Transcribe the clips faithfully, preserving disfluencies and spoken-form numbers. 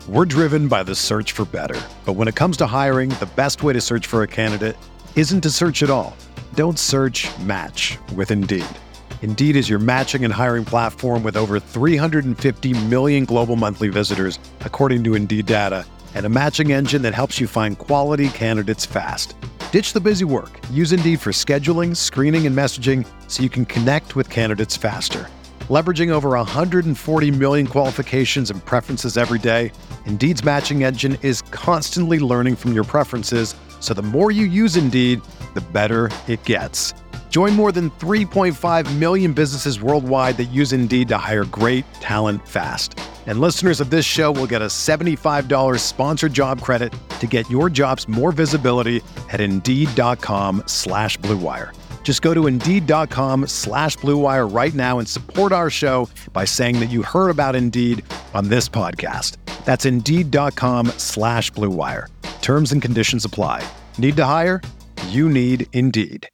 We're driven by the search for better. But when it comes to hiring, the best way to search for a candidate isn't to search at all. Don't search, match with Indeed. Indeed is your matching and hiring platform with over three hundred fifty million global monthly visitors, according to Indeed data, and a matching engine that helps you find quality candidates fast. Ditch the busy work. Use Indeed for scheduling, screening, and messaging so you can connect with candidates faster. Leveraging over one hundred forty million qualifications and preferences every day, Indeed's matching engine is constantly learning from your preferences, so the more you use Indeed, the better it gets. Join more than three point five million businesses worldwide that use Indeed to hire great talent fast. And listeners of this show will get a seventy-five dollars sponsored job credit to get your jobs more visibility at Indeed.com slash Blue Wire. Just go to Indeed.com slash Blue Wire right now and support our show by saying that you heard about Indeed on this podcast. That's Indeed.com slash Blue Wire. Terms and conditions apply. Need to hire? You need Indeed.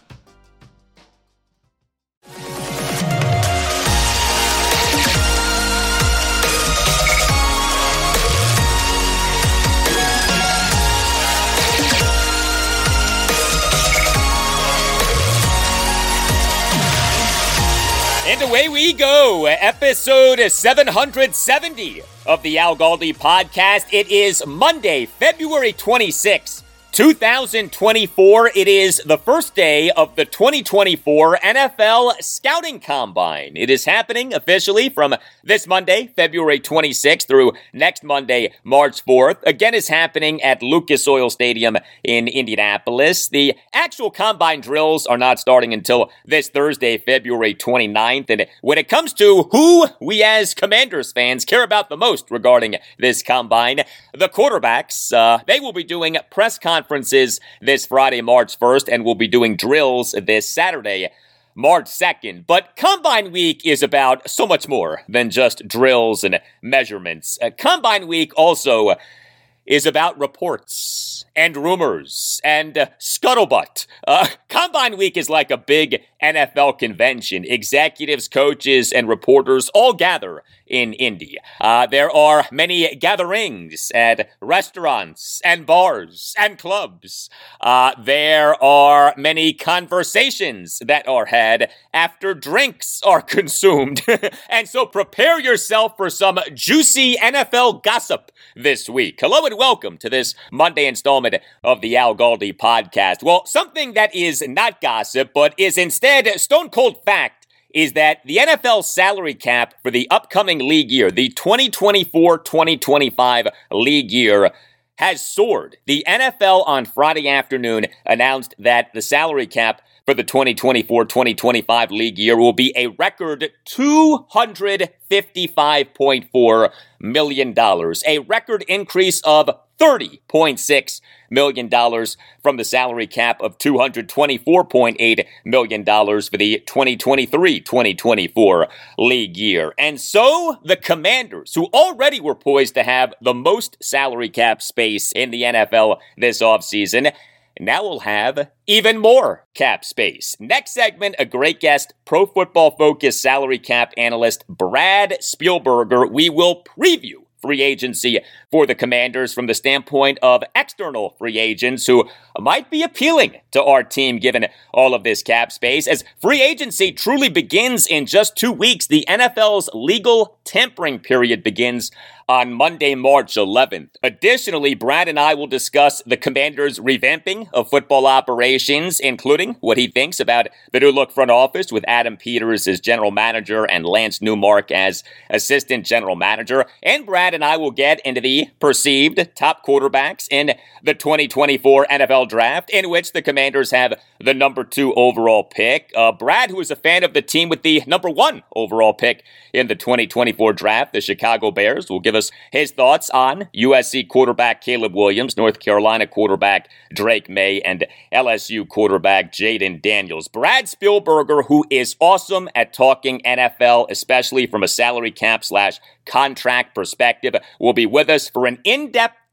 And away we go, episode seven hundred seventy of the Al Galdi podcast. It is Monday, February twenty-sixth, two thousand twenty-four. It is the first day of the twenty twenty-four N F L Scouting Combine. It is happening officially from this Monday, February twenty-sixth, through next Monday, March fourth. Again, is happening at Lucas Oil Stadium in Indianapolis. The actual combine drills are not starting until this Thursday, February twenty-ninth. And when it comes to who we as Commanders fans care about the most regarding this combine, the quarterbacks, uh, they will be doing press conferences this Friday, March first, and will be doing drills this Saturday, March second. But Combine Week is about so much more than just drills and measurements. Uh, Combine Week also is about reports and rumors and uh, scuttlebutt. Uh, Combine Week is like a big N F L convention. Executives, coaches, and reporters all gather in Indy. Uh, there are many gatherings at restaurants and bars and clubs. Uh, there are many conversations that are had after drinks are consumed. And so prepare yourself for some juicy N F L gossip this week. Hello and welcome to this Monday installment of the Al Galdi podcast. Well, something that is not gossip, but is instead stone cold fact, is that the N F L salary cap for the upcoming league year, the twenty twenty-four twenty twenty-five league year, has soared. The N F L on Friday afternoon announced that the salary cap for the twenty twenty-four twenty twenty-five league year will be a record two hundred fifty-five point four million dollars, a record increase of thirty point six million dollars from the salary cap of two hundred twenty-four point eight million dollars for the twenty twenty-three twenty twenty-four league year. And so the Commanders, who already were poised to have the most salary cap space in the N F L this offseason, now we'll have even more cap space. Next segment, a great guest, Pro Football Focus salary cap analyst Brad Spielberger. We will preview free agency for the Commanders from the standpoint of external free agents who might be appealing to our team given all of this cap space. As free agency truly begins in just two weeks, the N F L's legal tampering period begins on Monday, March eleventh. Additionally, Brad and I will discuss the Commanders' revamping of football operations, including what he thinks about the new look front office with Adam Peters as general manager and Lance Newmark as assistant general manager. And Brad and I will get into the perceived top quarterbacks in the twenty twenty-four N F L draft, in which the Commanders have the number two overall pick. Uh, Brad, who is a fan of the team with the number one overall pick in the twenty twenty-four draft, the Chicago Bears, will give us his thoughts on U S C quarterback Caleb Williams, North Carolina quarterback Drake May, and L S U quarterback Jaden Daniels. Brad Spielberger, who is awesome at talking N F L, especially from a salary cap slash contract perspective, will be with us for an in-depth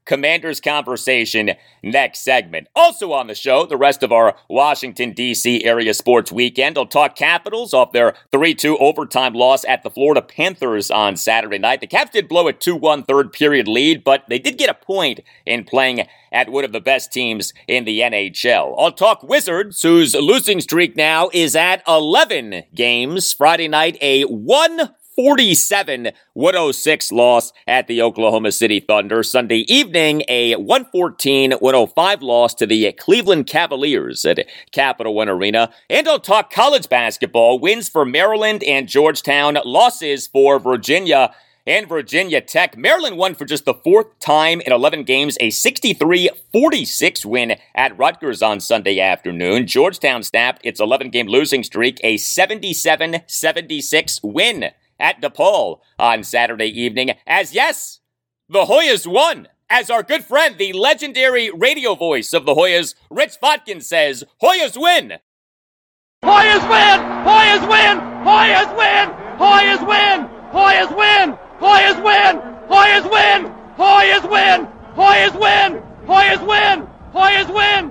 Commanders conversation next segment. Also on the show, the rest of our Washington, D C area sports weekend. I'll talk Capitals off their three two overtime loss at the Florida Panthers on Saturday night. The Caps did blow a two one third period lead, but they did get a point in playing at one of the best teams in the N H L. I'll talk Wizards, whose losing streak now is at eleven games. Friday night, a one forty-seven one oh six loss at the Oklahoma City Thunder. Sunday evening, a one fourteen one oh five loss to the Cleveland Cavaliers at Capital One Arena. And I'll talk college basketball. Wins for Maryland and Georgetown, losses for Virginia and Virginia Tech. Maryland won for just the fourth time in eleven games, a sixty-three forty-six win at Rutgers on Sunday afternoon. Georgetown snapped its eleven-game losing streak, a seventy-seven seventy-six win at DePaul on Saturday evening. As yes, the Hoyas won. As our good friend, the legendary radio voice of the Hoyas, Rich Fotkin, says, Hoyas win! Hoyas win! Hoyas win! Hoyas win! Hoyas win! Hoyas win! Hoyas win! Hoyas win! Hoyas win! Hoyas win! Hoyas win! Hoyas win!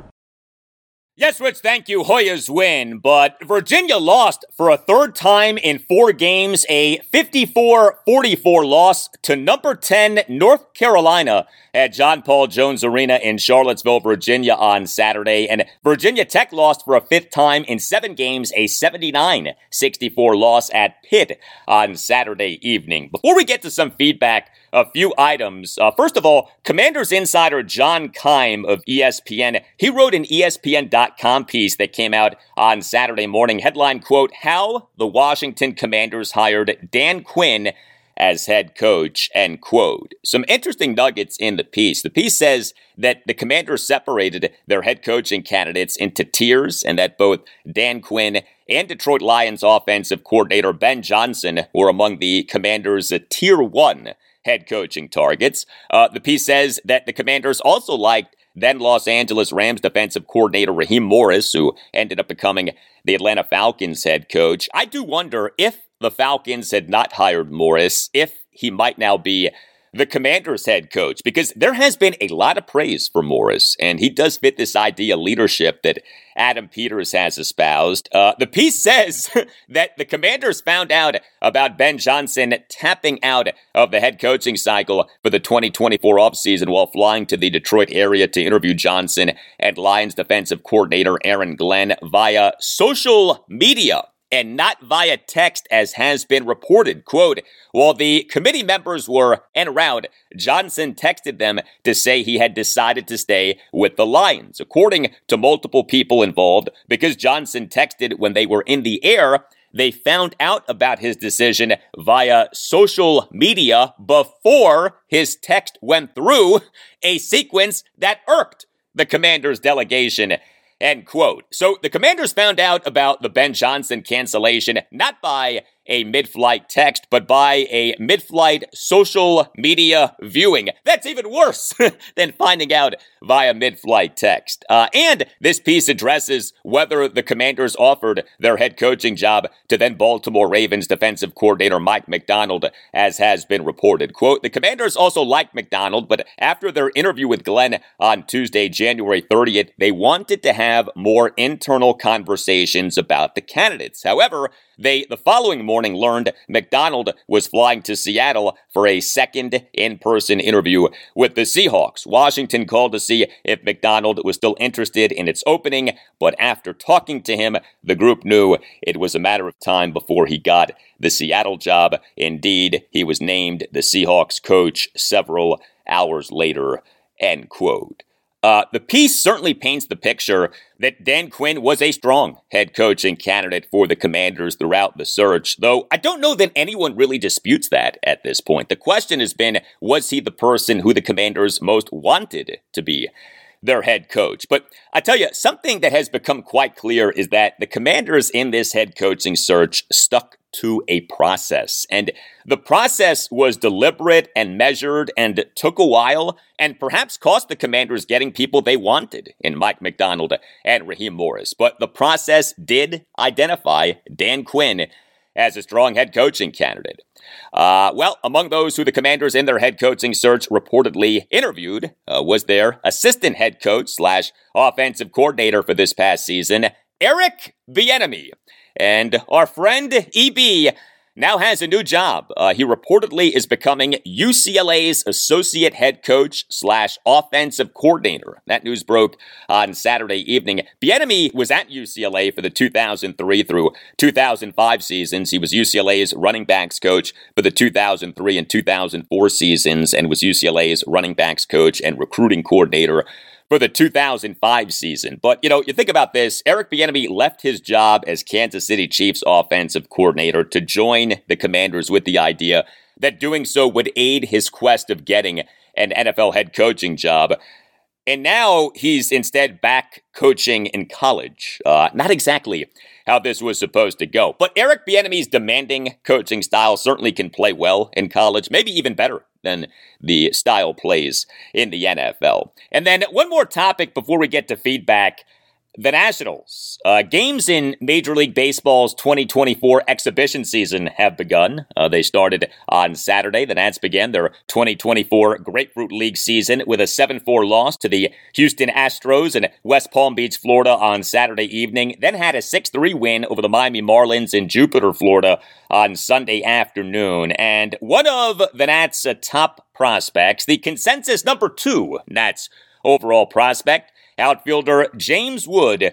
Yes, Rich, thank you. Hoyas win, but Virginia lost for a third time in four games, a fifty-four forty-four loss to number ten North Carolina at John Paul Jones Arena in Charlottesville, Virginia on Saturday. And Virginia Tech lost for a fifth time in seven games, a seventy-nine sixty-four loss at Pitt on Saturday evening. Before we get to some feedback, a few items. Uh, first of all, Commanders insider John Keim of E S P N, he wrote an E S P N dot com piece that came out on Saturday morning. Headline, quote, How the Washington Commanders Hired Dan Quinn as head coach, end quote. Some interesting nuggets in the piece. The piece says that the Commanders separated their head coaching candidates into tiers and that both Dan Quinn and Detroit Lions offensive coordinator Ben Johnson were among the Commanders' tier one head coaching targets. Uh, the piece says that the Commanders also liked then Los Angeles Rams defensive coordinator Raheem Morris, who ended up becoming the Atlanta Falcons head coach. I do wonder if the Falcons had not hired Morris, if he might now be the Commanders head coach, because there has been a lot of praise for Morris, and he does fit this idea of leadership that Adam Peters has espoused. Uh, the piece says that the Commanders found out about Ben Johnson tapping out of the head coaching cycle for the twenty twenty-four offseason while flying to the Detroit area to interview Johnson and Lions defensive coordinator Aaron Glenn via social media and not via text, as has been reported. Quote, while the committee members were en route, Johnson texted them to say he had decided to stay with the Lions. According to multiple people involved, because Johnson texted when they were in the air, they found out about his decision via social media before his text went through, a sequence that irked the Commanders' delegation. End quote. So the Commanders found out about the Ben Johnson cancellation not by a mid-flight text, but by a mid-flight social media viewing. That's even worse than finding out via mid-flight text. Uh, and this piece addresses whether the Commanders offered their head coaching job to then Baltimore Ravens defensive coordinator Mike Macdonald, as has been reported. Quote, the Commanders also liked Macdonald, but after their interview with Glenn on Tuesday, January thirtieth, they wanted to have more internal conversations about the candidates. However, They, the following morning, learned Macdonald was flying to Seattle for a second in-person interview with the Seahawks. Washington called to see if Macdonald was still interested in its opening, but after talking to him, the group knew it was a matter of time before he got the Seattle job. Indeed, he was named the Seahawks coach several hours later, end quote. Uh, the piece certainly paints the picture that Dan Quinn was a strong head coaching candidate for the Commanders throughout the search, though I don't know that anyone really disputes that at this point. The question has been, was he the person who the Commanders most wanted to be their head coach? But I tell you, something that has become quite clear is that the Commanders in this head coaching search stuck to a process. And the process was deliberate and measured and took a while and perhaps cost the Commanders getting people they wanted in Mike Macdonald and Raheem Morris. But the process did identify Dan Quinn as a strong head coaching candidate. Uh, well, among those who the Commanders in their head coaching search reportedly interviewed uh, was their assistant head coach slash offensive coordinator for this past season, Eric Bieniemy. And our friend E B now has a new job. Uh, he reportedly is becoming U C L A's associate head coach slash offensive coordinator. That news broke on Saturday evening. Bieniemy was at U C L A for the two thousand three through two thousand five seasons. He was U C L A's running backs coach for the two thousand three and two thousand four seasons and was U C L A's running backs coach and recruiting coordinator for the two thousand five season. But, you know, you think about this, Eric Bieniemy left his job as Kansas City Chiefs offensive coordinator to join the Commanders with the idea that doing so would aid his quest of getting an N F L head coaching job. And now he's instead back coaching in college. Uh, not exactly how this was supposed to go. But Eric Bieniemy's demanding coaching style certainly can play well in college, maybe even better than the style plays in the N F L. And then one more topic before we get to feedback. The Nationals. Uh, games in Major League Baseball's twenty twenty-four exhibition season have begun. Uh, they started on Saturday. The Nats began their twenty twenty-four Grapefruit League season with a seven four loss to the Houston Astros in West Palm Beach, Florida on Saturday evening. Then had a six three win over the Miami Marlins in Jupiter, Florida on Sunday afternoon. And one of the Nats' uh, top prospects, the consensus number two Nats overall prospect, outfielder James Wood,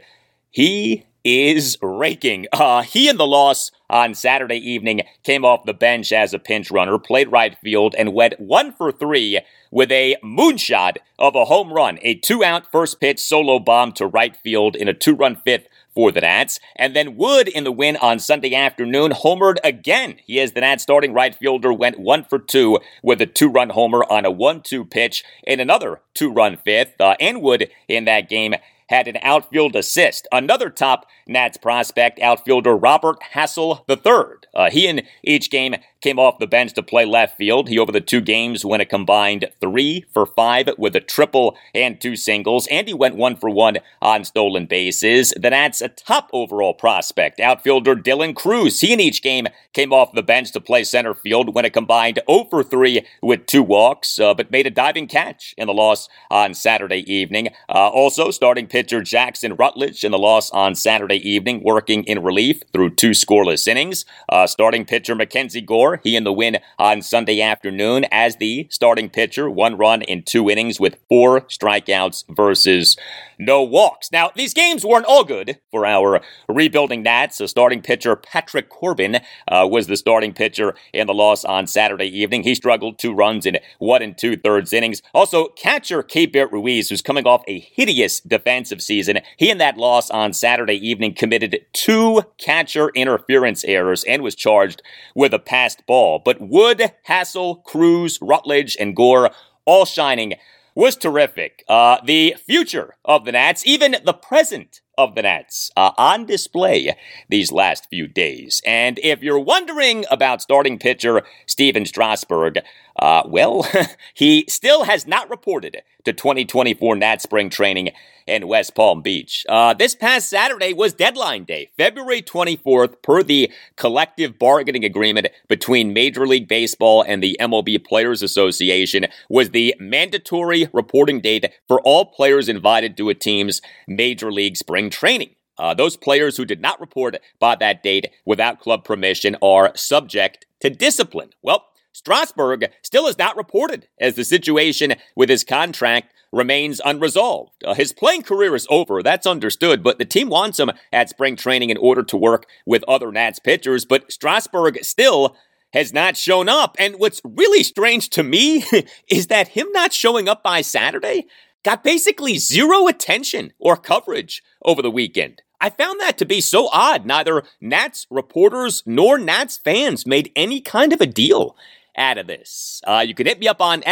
he is raking. Uh, he in the loss on Saturday evening came off the bench as a pinch runner, played right field, and went one for three with a moonshot of a home run, a two-out first pitch solo bomb to right field in a two-run fifth for the Nats. And then Wood in the win on Sunday afternoon homered again. He is the Nats starting right fielder, went one for two with a two-run homer on a one two pitch in another two-run fifth. Uh, and Wood in that game had an outfield assist. Another top Nats prospect, outfielder Robert Hassell the third. Uh, he in each game came off the bench to play left field. He over the two games went a combined three for five with a triple and two singles, and he went one for one on stolen bases. The Nats' a top overall prospect, outfielder Dylan Cruz. He in each game came off the bench to play center field, went a combined oh for three with two walks, uh, but made a diving catch in the loss on Saturday evening. Uh, also, starting pitcher Jackson Rutledge in the loss on Saturday evening, working in relief through two scoreless innings. Uh, starting pitcher Mackenzie Gore, he in the win on Sunday afternoon as the starting pitcher, one run in two innings with four strikeouts versus no walks. Now, these games weren't all good for our rebuilding Nats. So starting pitcher Patrick Corbin uh, was the starting pitcher in the loss on Saturday evening. He struggled two runs in one and two-thirds innings. Also, catcher Keibert Ruiz, who's coming off a hideous defensive season, he in that loss on Saturday evening committed two catcher interference errors and was charged with a passed ball. But Wood, Hassell, Cruz, Rutledge, and Gore all shining was terrific. Uh, the future of the Nats, even the present of the Nats, uh, on display these last few days. And if you're wondering about starting pitcher Stephen Strasburg, uh, well, he still has not reported to twenty twenty-four Nats spring training in West Palm Beach. Uh, this past Saturday was deadline day, February twenty-fourth, per the collective bargaining agreement between Major League Baseball and the M L B Players Association, was the mandatory reporting date for all players invited to a team's Major League spring training. Uh, those players who did not report by that date without club permission are subject to discipline. Well, Strasburg still has not reported as the situation with his contract remains unresolved. Uh, his playing career is over, that's understood, but the team wants him at spring training in order to work with other Nats pitchers, but Strasburg still has not shown up. And what's really strange to me is that him not showing up by Saturday got basically zero attention or coverage over the weekend. I found that to be so odd. Neither Nats reporters nor Nats fans made any kind of a deal out of this. Uh, you can hit me up on X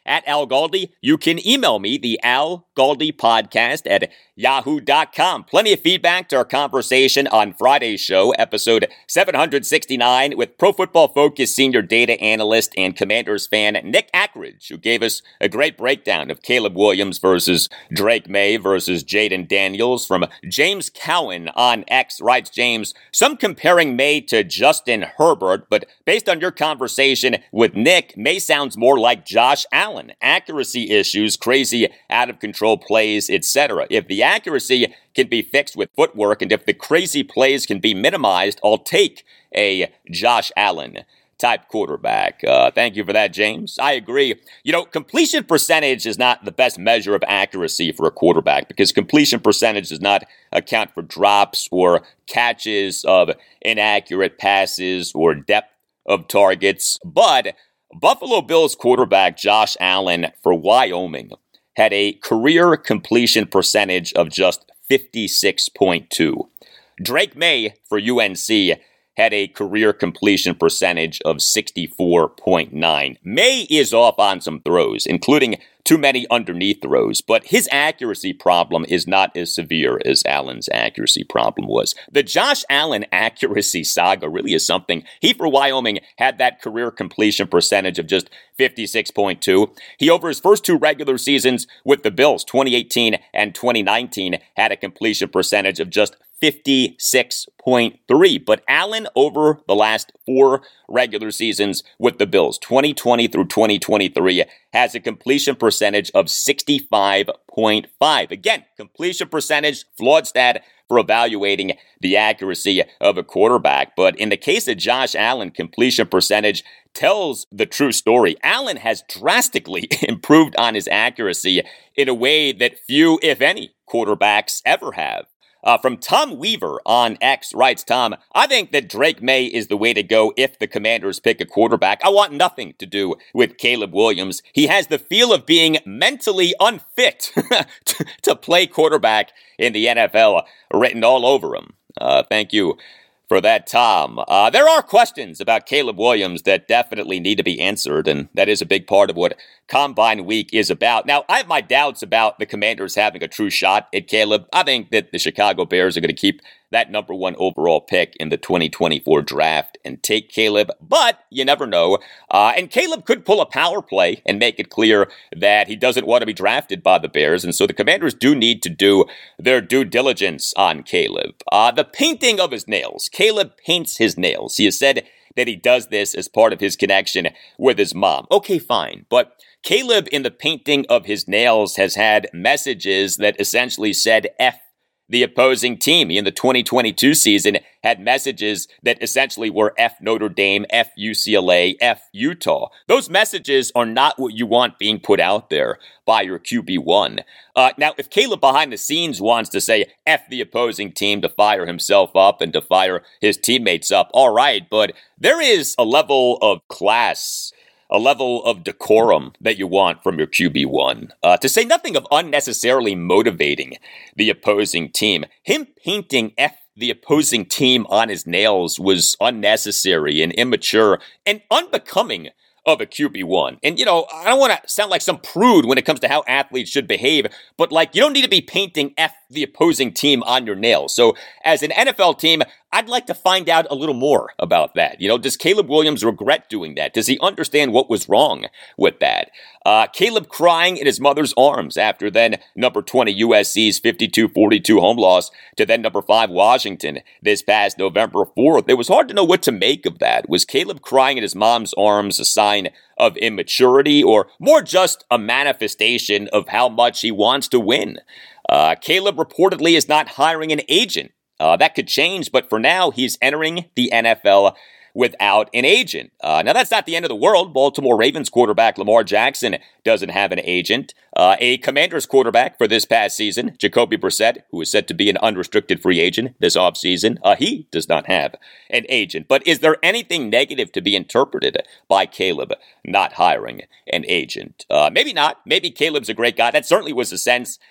at Al Galdi. You can email me, the Al Galdi podcast at yahoo dot com. Plenty of feedback to our conversation on Friday's show, episode seven hundred sixty-nine, with Pro Football Focus senior data analyst and Commanders fan Nick Ackridge, who gave us a great breakdown of Caleb Williams versus Drake May versus Jaden Daniels. From James Cowan on X writes, James, some comparing May to Justin Herbert, but based on your conversation with Nick, May sounds more like Josh Allen. Accuracy issues, crazy out-of-control plays, et cetera. If the accuracy can be fixed with footwork, and if the crazy plays can be minimized, I'll take a Josh Allen type quarterback. Uh, thank you for that, James. I agree. You know, completion percentage is not the best measure of accuracy for a quarterback, because completion percentage does not account for drops or catches of inaccurate passes or depth of targets. But Buffalo Bills quarterback Josh Allen for Wyoming had a career completion percentage of just fifty-six point two. Drake May for U N C had a career completion percentage of sixty-four point nine. May is off on some throws, including too many underneath throws, but his accuracy problem is not as severe as Allen's accuracy problem was. The Josh Allen accuracy saga really is something. He, for Wyoming, had that career completion percentage of just fifty-six point two. He, over his first two regular seasons with the Bills, twenty eighteen and twenty nineteen, had a completion percentage of just fifty-six point three. But Allen, over the last four regular seasons with the Bills, twenty twenty through twenty twenty-three, has a completion percentage of sixty-five point five. Again, completion percentage, flawed stat for evaluating the accuracy of a quarterback. But in the case of Josh Allen, completion percentage tells the true story. Allen has drastically improved on his accuracy in a way that few, if any, quarterbacks ever have. Uh, from Tom Weaver on X writes, Tom, I think that Drake May is the way to go if the Commanders pick a quarterback. I want nothing to do with Caleb Williams. He has the feel of being mentally unfit to, to play quarterback in the N F L written all over him. Uh, thank you for that, Tom. Uh, there are questions about Caleb Williams that definitely need to be answered, and that is a big part of what Combine Week is about. Now, I have my doubts about the Commanders having a true shot at Caleb. I think that the Chicago Bears are going to keep that number one overall pick in the twenty twenty-four draft and take Caleb, but you never know. Uh, and Caleb could pull a power play and make it clear that he doesn't want to be drafted by the Bears, and so the Commanders do need to do their due diligence on Caleb. Uh, the painting of his nails. Caleb paints his nails. He has said that he does this as part of his connection with his mom. Okay, fine, but Caleb, in the painting of his nails, has had messages that essentially said F the opposing team. He, in the twenty twenty-two season, had messages that essentially were F Notre Dame, F U C L A, F Utah. Those messages are not what you want being put out there by your Q B one. Uh, now, if Caleb behind the scenes wants to say F the opposing team to fire himself up and to fire his teammates up, all right, but there is a level of class, a level of decorum that you want from your Q B one. Uh, to say nothing of unnecessarily motivating the opposing team. Him painting F the opposing team on his nails was unnecessary and immature and unbecoming of a Q B one. And, you know, I don't want to sound like some prude when it comes to how athletes should behave, but, like, you don't need to be painting F the opposing team on your nails. So, as an N F L team, I'd like to find out a little more about that. You know, does Caleb Williams regret doing that? Does he understand what was wrong with that? Uh, Caleb crying in his mother's arms after then number twenty U S C's fifty-two forty-two home loss to then number five Washington this past November fourth. It was hard to know what to make of that. Was Caleb crying in his mom's arms a sign of immaturity, or more just a manifestation of how much he wants to win? Uh, Caleb reportedly is not hiring an agent. Uh, that could change, but for now, he's entering the N F L without an agent. Uh, now, that's not the end of the world. Baltimore Ravens quarterback Lamar Jackson doesn't have an agent. Uh, a Commanders quarterback for this past season, Jacoby Brissett, who is set to be an unrestricted free agent this offseason, uh, he does not have an agent. But is there anything negative to be interpreted by Caleb not hiring an agent? Uh, maybe not. Maybe Caleb's a great guy. That certainly was the sense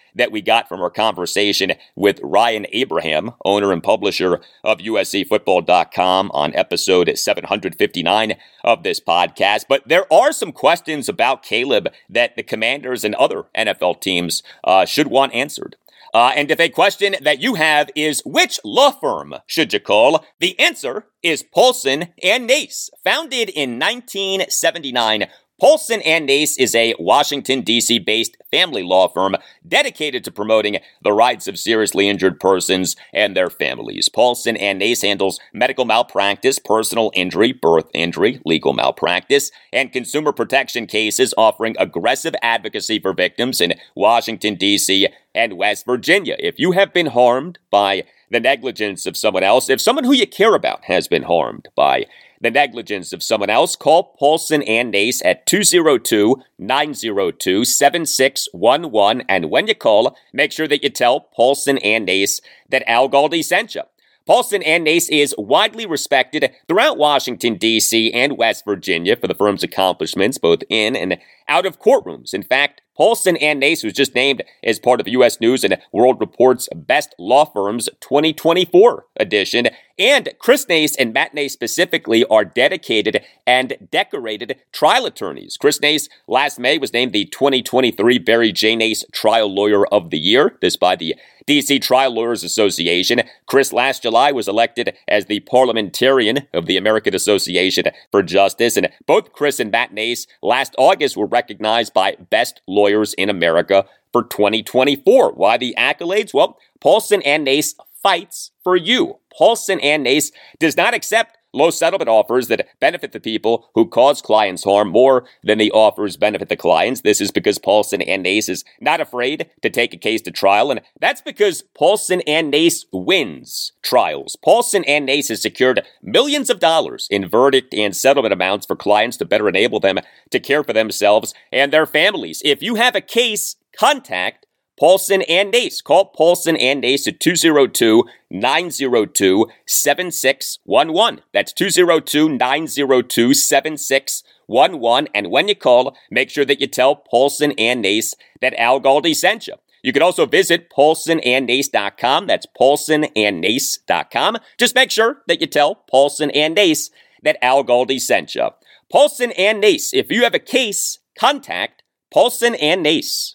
that we got from our conversation with Ryan Abraham, owner and publisher of U S C football dot com, on episode seven fifty-nine of this podcast. But there are some questions about Caleb that the Commanders and other N F L teams uh, should want answered. Uh, and if a question that you have is, which law firm should you call? The answer is Paulson and Nace. Founded in nineteen seventy-nine, Paulson and Nace is a Washington, D C-based family law firm dedicated to promoting the rights of seriously injured persons and their families. Paulson and Nace handles medical malpractice, personal injury, birth injury, legal malpractice, and consumer protection cases, offering aggressive advocacy for victims in Washington, D C and West Virginia. If you have been harmed by the negligence of someone else, if someone who you care about has been harmed by the negligence of someone else, call Paulson and Nace at two oh two, nine oh two, seven six one one. And when you call, make sure that you tell Paulson and Nace that Al Galdi sent you. Paulson and Nace is widely respected throughout Washington, D C and West Virginia for the firm's accomplishments both in and out of courtrooms. In fact, Paulson and Nace was just named as part of U S News and World Report's Best Law Firms twenty twenty-four edition. And Chris Nace and Matt Nace specifically are dedicated and decorated trial attorneys. Chris Nace last May was named the twenty twenty-three Barry J. Nace Trial Lawyer of the Year, this by the D C Trial Lawyers Association. Chris last July was elected as the Parliamentarian of the American Association for Justice. And both Chris and Matt Nace last August were recognized by Best Lawyers in America for twenty twenty-four. Why the accolades? Well, Paulson and Nace fights for you. Paulson and Nace does not accept low settlement offers that benefit the people who cause clients harm more than the offers benefit the clients. This is because Paulson and Nace is not afraid to take a case to trial, and that's because Paulson and Nace wins trials. Paulson and Nace has secured millions of dollars in verdict and settlement amounts for clients to better enable them to care for themselves and their families. If you have a case, contact Paulson and Nace. Call Paulson and Nace at two oh two, nine oh two, seven six one one. That's two oh two, nine oh two, seven six one one. And when you call, make sure that you tell Paulson and Nace that Al Galdi sent you. You can also visit Paulson and Nace dot com. That's Paulson and Nace dot com. Just make sure that you tell Paulson and Nace that Al Galdi sent you. Paulson and Nace. If you have a case, contact Paulson and Nace.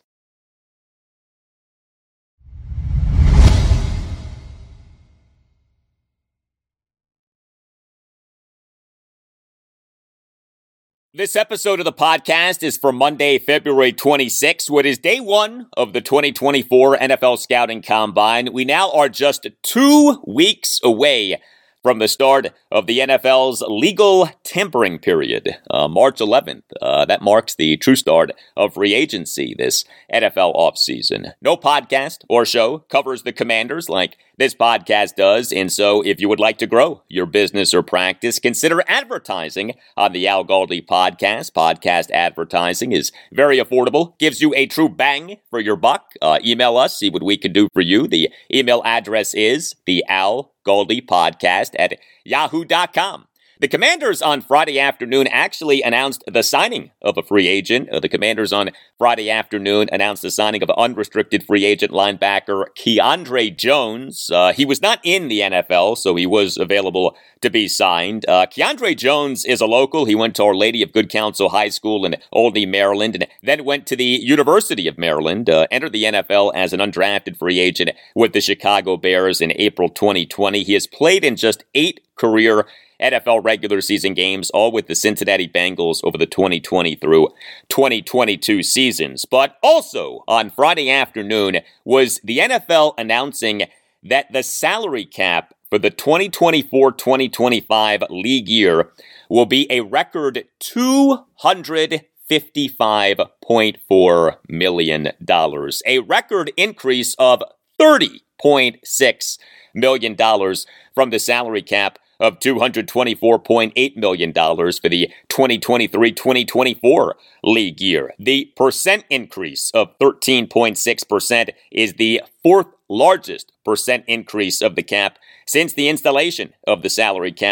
This episode of the podcast is for Monday, February twenty-sixth, what is day one of the twenty twenty-four N F L Scouting Combine. We now are just two weeks away from the start of the N F L's legal tampering period, uh, March eleventh. Uh, that marks the true start of free agency this N F L offseason. No podcast or show covers the Commanders like this podcast does, and so if you would like to grow your business or practice, consider advertising on the Al Galdi podcast. Podcast advertising is very affordable, gives you a true bang for your buck. Uh, email us, see what we can do for you. The email address is the Al Galdi podcast at yahoo dot com. The Commanders on Friday afternoon actually announced the signing of a free agent. Uh, the Commanders on Friday afternoon announced the signing of unrestricted free agent linebacker Keandre Jones. Uh, he was not in the N F L, so he was available to be signed. Uh, Keandre Jones is a local. He went to Our Lady of Good Counsel High School in Olney, Maryland, and then went to the University of Maryland, uh, entered the N F L as an undrafted free agent with the Chicago Bears in April twenty twenty. He has played in just eight career N F L regular season games, all with the Cincinnati Bengals over the twenty twenty through twenty twenty-two seasons. But also on Friday afternoon was the N F L announcing that the salary cap for the twenty twenty-four twenty twenty-five league year will be a record two hundred fifty-five point four million dollars, a record increase of thirty point six million dollars from the salary cap of two hundred twenty-four point eight million dollars for the twenty twenty-three twenty twenty-four league year. The percent increase of thirteen point six percent is the fourth largest percent increase of the cap since the installation of the salary cap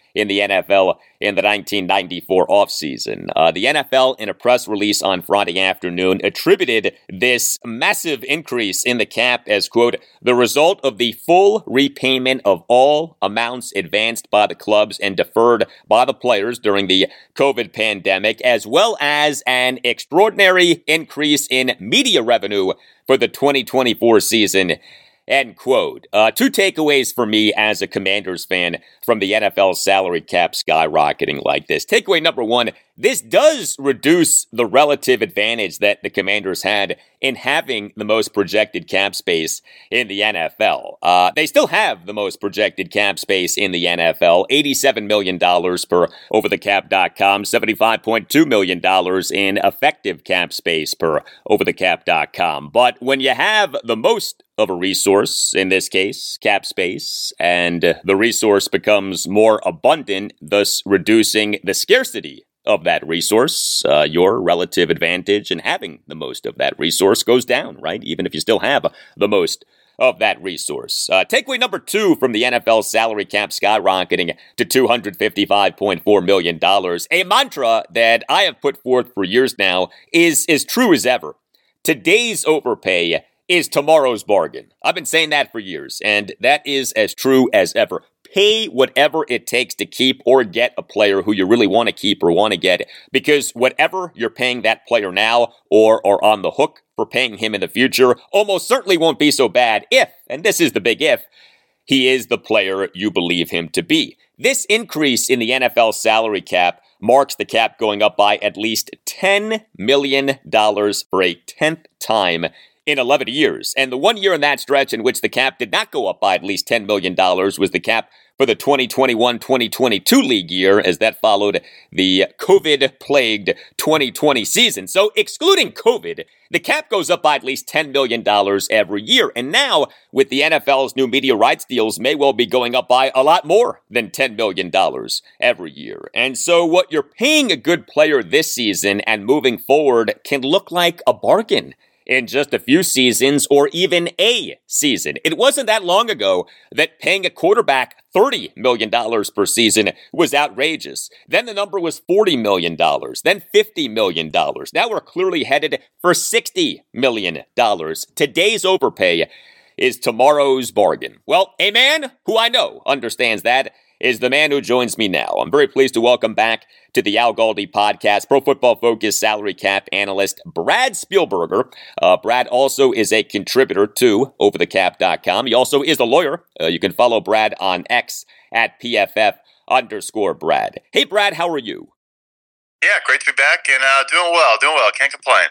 in the N F L in the nineteen ninety-four offseason. Uh, the N F L, in a press release on Friday afternoon, attributed this massive increase in the cap as, quote, the result of the full repayment of all amounts advanced by the clubs and deferred by the players during the COVID pandemic, as well as an extraordinary increase in media revenue for the twenty twenty-four season. End quote. Uh, two takeaways for me as a Commanders fan from the N F L salary cap skyrocketing like this. Takeaway number one, this does reduce the relative advantage that the Commanders had in having the most projected cap space in the N F L. Uh, they still have the most projected cap space in the N F L, eighty-seven million dollars per over the cap dot com, seventy-five point two million dollars in effective cap space per over the cap dot com. But when you have the most of a resource, in this case, cap space, and the resource becomes more abundant, thus reducing the scarcity of that resource, uh, your relative advantage in having the most of that resource goes down, right? Even if you still have the most of that resource. Uh, takeaway number two from the N F L salary cap skyrocketing to two hundred fifty-five point four million dollars, a mantra that I have put forth for years now is as true as ever. Today's overpay is tomorrow's bargain. I've been saying that for years, and that is as true as ever. Pay whatever it takes to keep or get a player who you really want to keep or want to get, because whatever you're paying that player now or are on the hook for paying him in the future almost certainly won't be so bad if, and this is the big if, he is the player you believe him to be. This increase in the N F L salary cap marks the cap going up by at least ten million dollars for a tenth time in eleven years. And the one year in that stretch in which the cap did not go up by at least ten million dollars was the cap for the twenty twenty-one twenty twenty-two league year, as that followed the COVID-plagued twenty twenty season. So excluding COVID, the cap goes up by at least ten million dollars every year. And now, with the N F L's new media rights deals, may well be going up by a lot more than ten million dollars every year. And so what you're paying a good player this season and moving forward can look like a bargain in just a few seasons or even a season. It wasn't that long ago that paying a quarterback thirty million dollars per season was outrageous. Then the number was forty million dollars, then fifty million dollars. Now we're clearly headed for sixty million dollars. Today's overpay is tomorrow's bargain. Well, a man who I know understands that is the man who joins me now. I'm very pleased to welcome back to the Al Galdi podcast, Pro Football Focus salary cap analyst Brad Spielberger. Uh, Brad also is a contributor to over the cap dot com. He also is a lawyer. Uh, you can follow Brad on X at P F F underscore Brad. Hey, Brad, how are you? Yeah, great to be back and uh, doing well, doing well. Can't complain.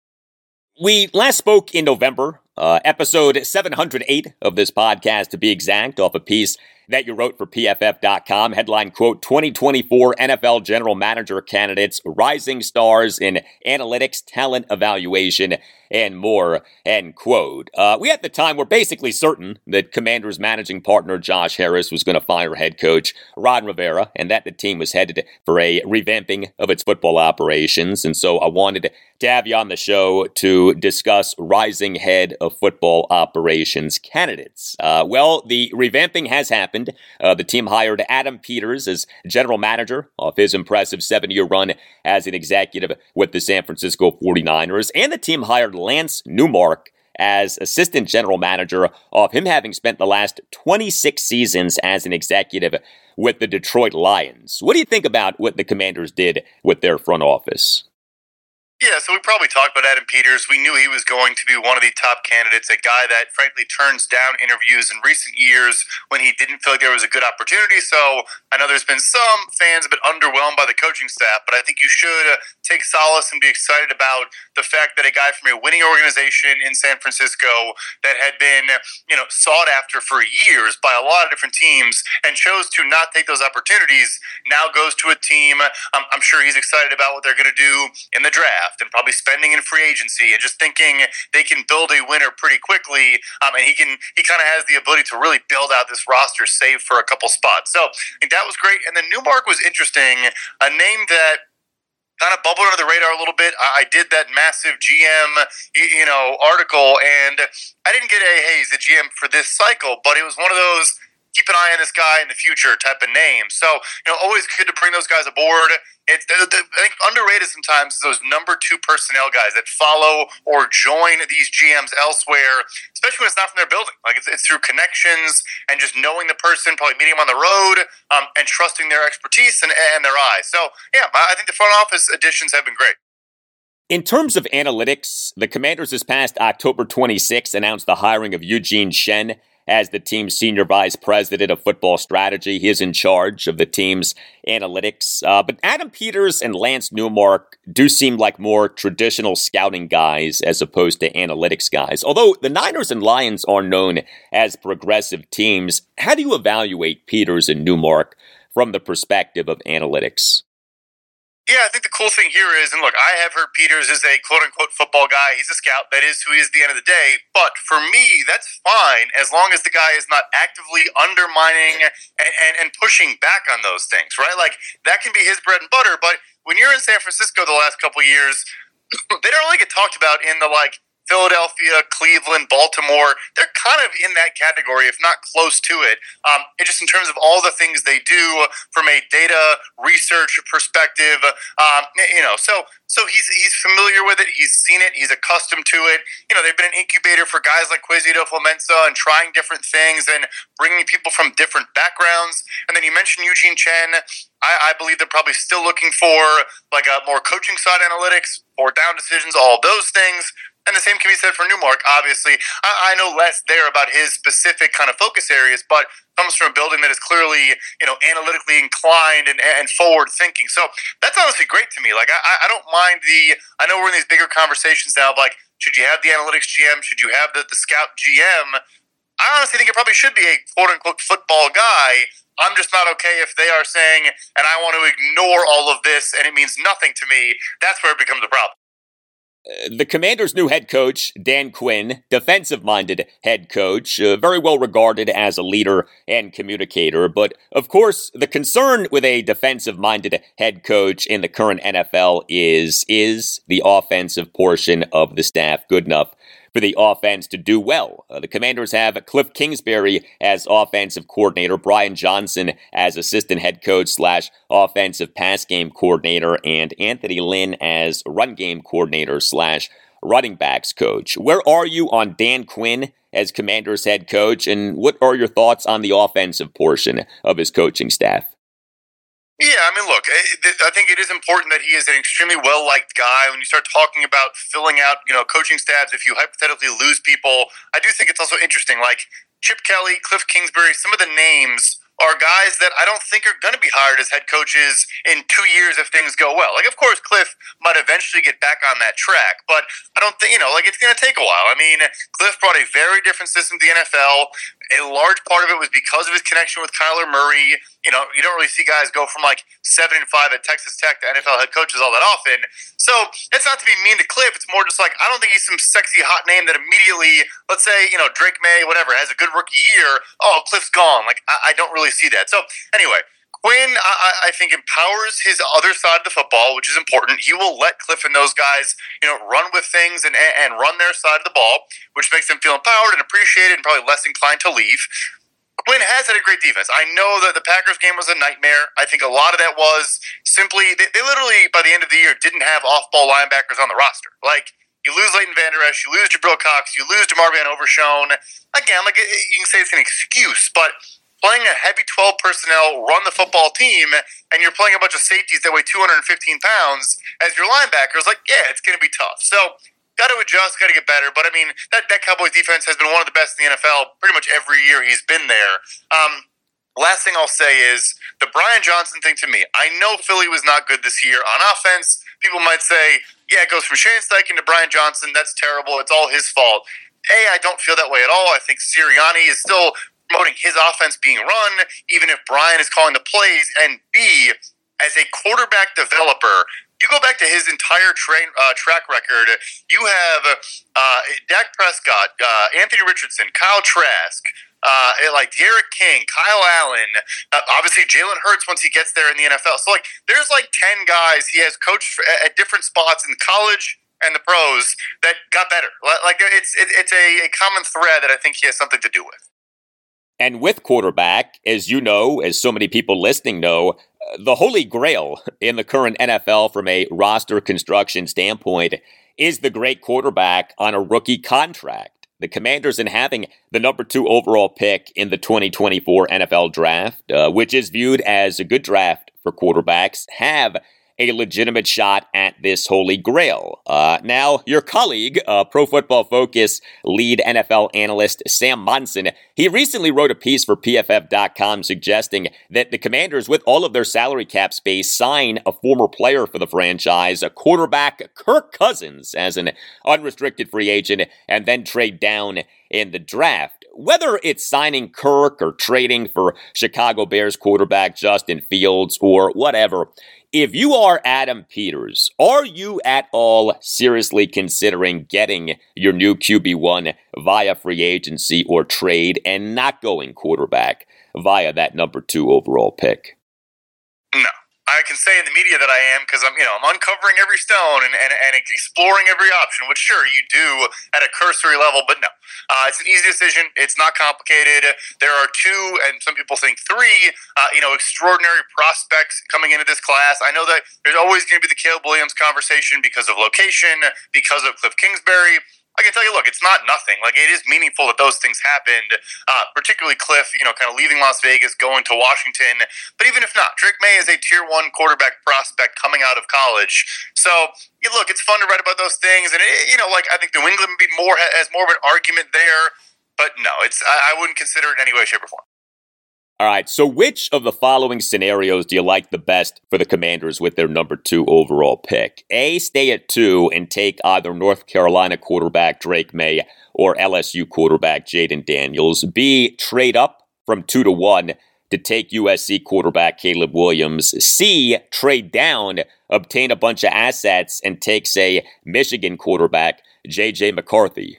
We last spoke in November, uh, episode seven hundred eight of this podcast to be exact, off a piece that you wrote for P F F dot com. Headline, quote, twenty twenty-four N F L General Manager Candidates, Rising Stars in Analytics, Talent Evaluation, and more, end quote. Uh, we at the time were basically certain that Commanders managing partner Josh Harris was going to fire head coach Ron Rivera, and that the team was headed for a revamping of its football operations. And so I wanted to have you on the show to discuss rising head of football operations candidates. Uh, well, the revamping has happened. Uh, the team hired Adam Peters as general manager off his impressive seven-year run as an executive with the San Francisco forty-niners, and the team hired Lance Newmark as assistant general manager off him having spent the last twenty-six seasons as an executive with the Detroit Lions. What do you think about what the Commanders did with their front office? Yeah, so we probably talked about Adam Peters. We knew he was going to be one of the top candidates, a guy that frankly turns down interviews in recent years when he didn't feel like there was a good opportunity. So I know there's been some fans a bit underwhelmed by the coaching staff, but I think you should uh, take solace and be excited about the fact that a guy from a winning organization in San Francisco that had been, you know, sought after for years by a lot of different teams and chose to not take those opportunities now goes to a team. Um, I'm sure he's excited about what they're going to do in the draft and probably spending in free agency and just thinking they can build a winner pretty quickly. Um, and he can, he kind of has the ability to really build out this roster, save for a couple spots. So I think that was great. And then Newmark was interesting, a name that kind of bubbled under the radar a little bit. I did that massive G M, you know, article, and I didn't get a, hey, he's the G M for this cycle, but it was one of those keep an eye on this guy in the future type of name. So, you know, always good to bring those guys aboard. It's I think underrated sometimes those number two personnel guys that follow or join these G Ms elsewhere, especially when it's not from their building. Like it's, it's through connections and just knowing the person, probably meeting them on the road, um, and trusting their expertise and, and their eyes. So, yeah, I think the front office additions have been great. In terms of analytics, the Commanders this past October twenty-sixth announced the hiring of Eugene Shen as the team's senior vice president of football strategy. He is in charge of the team's analytics. Uh, but Adam Peters and Lance Newmark do seem like more traditional scouting guys as opposed to analytics guys. Although the Niners and Lions are known as progressive teams, how do you evaluate Peters and Newmark from the perspective of analytics? Yeah, I think the cool thing here is, and look, I have heard Peters is a quote-unquote football guy. He's a scout. That is who he is at the end of the day. But for me, that's fine as long as the guy is not actively undermining and, and, and pushing back on those things, right? Like, that can be his bread and butter. But when you're in San Francisco the last couple of years, they don't really get talked about in the, like, Philadelphia, Cleveland, Baltimore, they're kind of in that category, if not close to it. Um, it just in terms of all the things they do from a data research perspective, um, you know, so so he's he's familiar with it. He's seen it. He's accustomed to it. You know, they've been an incubator for guys like Quizito Fomensa and trying different things and bringing people from different backgrounds. And then you mentioned Eugene Chen. I, I believe they're probably still looking for like a more coaching side analytics, or down decisions, all those things. And the same can be said for Newmark, obviously. I, I know less there about his specific kind of focus areas, but comes from a building that is clearly, you know, analytically inclined and, and forward thinking. So that's honestly great to me. Like, I, I don't mind the, I know we're in these bigger conversations now of like, should you have the analytics G M? Should you have the, the scout G M? I honestly think it probably should be a quote unquote football guy. I'm just not okay if they are saying, and I want to ignore all of this and it means nothing to me. That's where it becomes a problem. The Commanders' new head coach, Dan Quinn, defensive-minded head coach, uh, very well regarded as a leader and communicator. But, of course, the concern with a defensive-minded head coach in the current N F L is, is the offensive portion of the staff good enough for the offense to do well? Uh, the Commanders have Cliff Kingsbury as offensive coordinator, Brian Johnson as assistant head coach slash offensive pass game coordinator, and Anthony Lynn as run game coordinator slash running backs coach. Where are you on Dan Quinn as Commanders head coach, and what are your thoughts on the offensive portion of his coaching staff? Yeah, I mean, look, I think it is important that he is an extremely well-liked guy. When you start talking about filling out, you know, coaching staffs, if you hypothetically lose people, I do think it's also interesting. Like Chip Kelly, Cliff Kingsbury, some of the names are guys that I don't think are going to be hired as head coaches in two years if things go well. Like, of course, Cliff might eventually get back on that track, but I don't think, you know, like, it's going to take a while. I mean, Cliff brought a very different system to the N F L. A large part of it was because of his connection with Kyler Murray. You know, you don't really see guys go from, like, seven and five at Texas Tech to N F L head coaches all that often. So, it's not to be mean to Cliff. It's more just like, I don't think he's some sexy hot name that immediately, let's say, you know, Drake May, whatever, has a good rookie year. Oh, Cliff's gone. Like, I, I don't really see that. So, anyway, Quinn, I, I think, empowers his other side of the football, which is important. He will let Cliff and those guys, you know, run with things and, and run their side of the ball, which makes them feel empowered and appreciated and probably less inclined to leave. Quinn has had a great defense. I know that the Packers game was a nightmare. I think a lot of that was simply, they, they literally, by the end of the year, didn't have off-ball linebackers on the roster. Like, you lose Leighton Vander Esch, you lose Jabril Cox, you lose DeMar Van Overshown. Again, like, you can say it's an excuse, but playing a heavy twelve personnel, run the football team, and you're playing a bunch of safeties that weigh two hundred fifteen pounds as your linebackers, like, yeah, it's going to be tough. So, got to adjust, got to get better. But, I mean, that, that Cowboys defense has been one of the best in the N F L pretty much every year he's been there. Um, last thing I'll say is the Brian Johnson thing to me. I know Philly was not good this year. On offense, people might say, yeah, it goes from Shane Steichen to Brian Johnson. That's terrible. It's all his fault. A, I don't feel that way at all. I think Sirianni is still promoting his offense being run, even if Brian is calling the plays. And B, as a quarterback developer, you go back to his entire train, uh, track record, you have uh, Dak Prescott, uh, Anthony Richardson, Kyle Trask, uh, like Derek King, Kyle Allen, uh, obviously Jalen Hurts once he gets there in the N F L. So, like, there's like ten guys he has coached at different spots in college and the pros that got better. Like, it's, it's a, a common thread that I think he has something to do with. And with quarterback, as you know, as so many people listening know, the holy grail in the current N F L from a roster construction standpoint is the great quarterback on a rookie contract. The Commanders, in having the number two overall pick in the twenty twenty-four N F L draft, uh, which is viewed as a good draft for quarterbacks, have a legitimate shot at this holy grail. Uh, now, your colleague, uh, Pro Football Focus lead N F L analyst Sam Monson, he recently wrote a piece for P F F dot com suggesting that the Commanders, with all of their salary cap space, sign a former player for the franchise, a quarterback Kirk Cousins, as an unrestricted free agent, and then trade down in the draft. Whether it's signing Kirk or trading for Chicago Bears quarterback Justin Fields or whatever, if you are Adam Peters, are you at all seriously considering getting your new Q B one via free agency or trade and not going quarterback via that number two overall pick? No. I can say in the media that I am because I'm, you know, I'm uncovering every stone and, and, and exploring every option, which sure you do at a cursory level, but no. Uh, it's an easy decision. It's not complicated. There are two, and some people think three, uh, you know, extraordinary prospects coming into this class. I know that there's always going to be the Caleb Williams conversation because of location, because of Cliff Kingsbury. I can tell you, look, it's not nothing. Like, it is meaningful that those things happened, uh, particularly Cliff, you know, kind of leaving Las Vegas, going to Washington. But even if not, Drake May is a tier one quarterback prospect coming out of college. So, you look, it's fun to write about those things. And, it, you know, like, I think New England would be more, has more of an argument there. But no, it's I, I wouldn't consider it in any way, shape, or form. All right, so which of the following scenarios do you like the best for the Commanders with their number two overall pick? A, stay at two and take either North Carolina quarterback Drake May or L S U quarterback Jaden Daniels. B, trade up from two to one to take U S C quarterback Caleb Williams. C, trade down, obtain a bunch of assets, and take, say, Michigan quarterback J J McCarthy.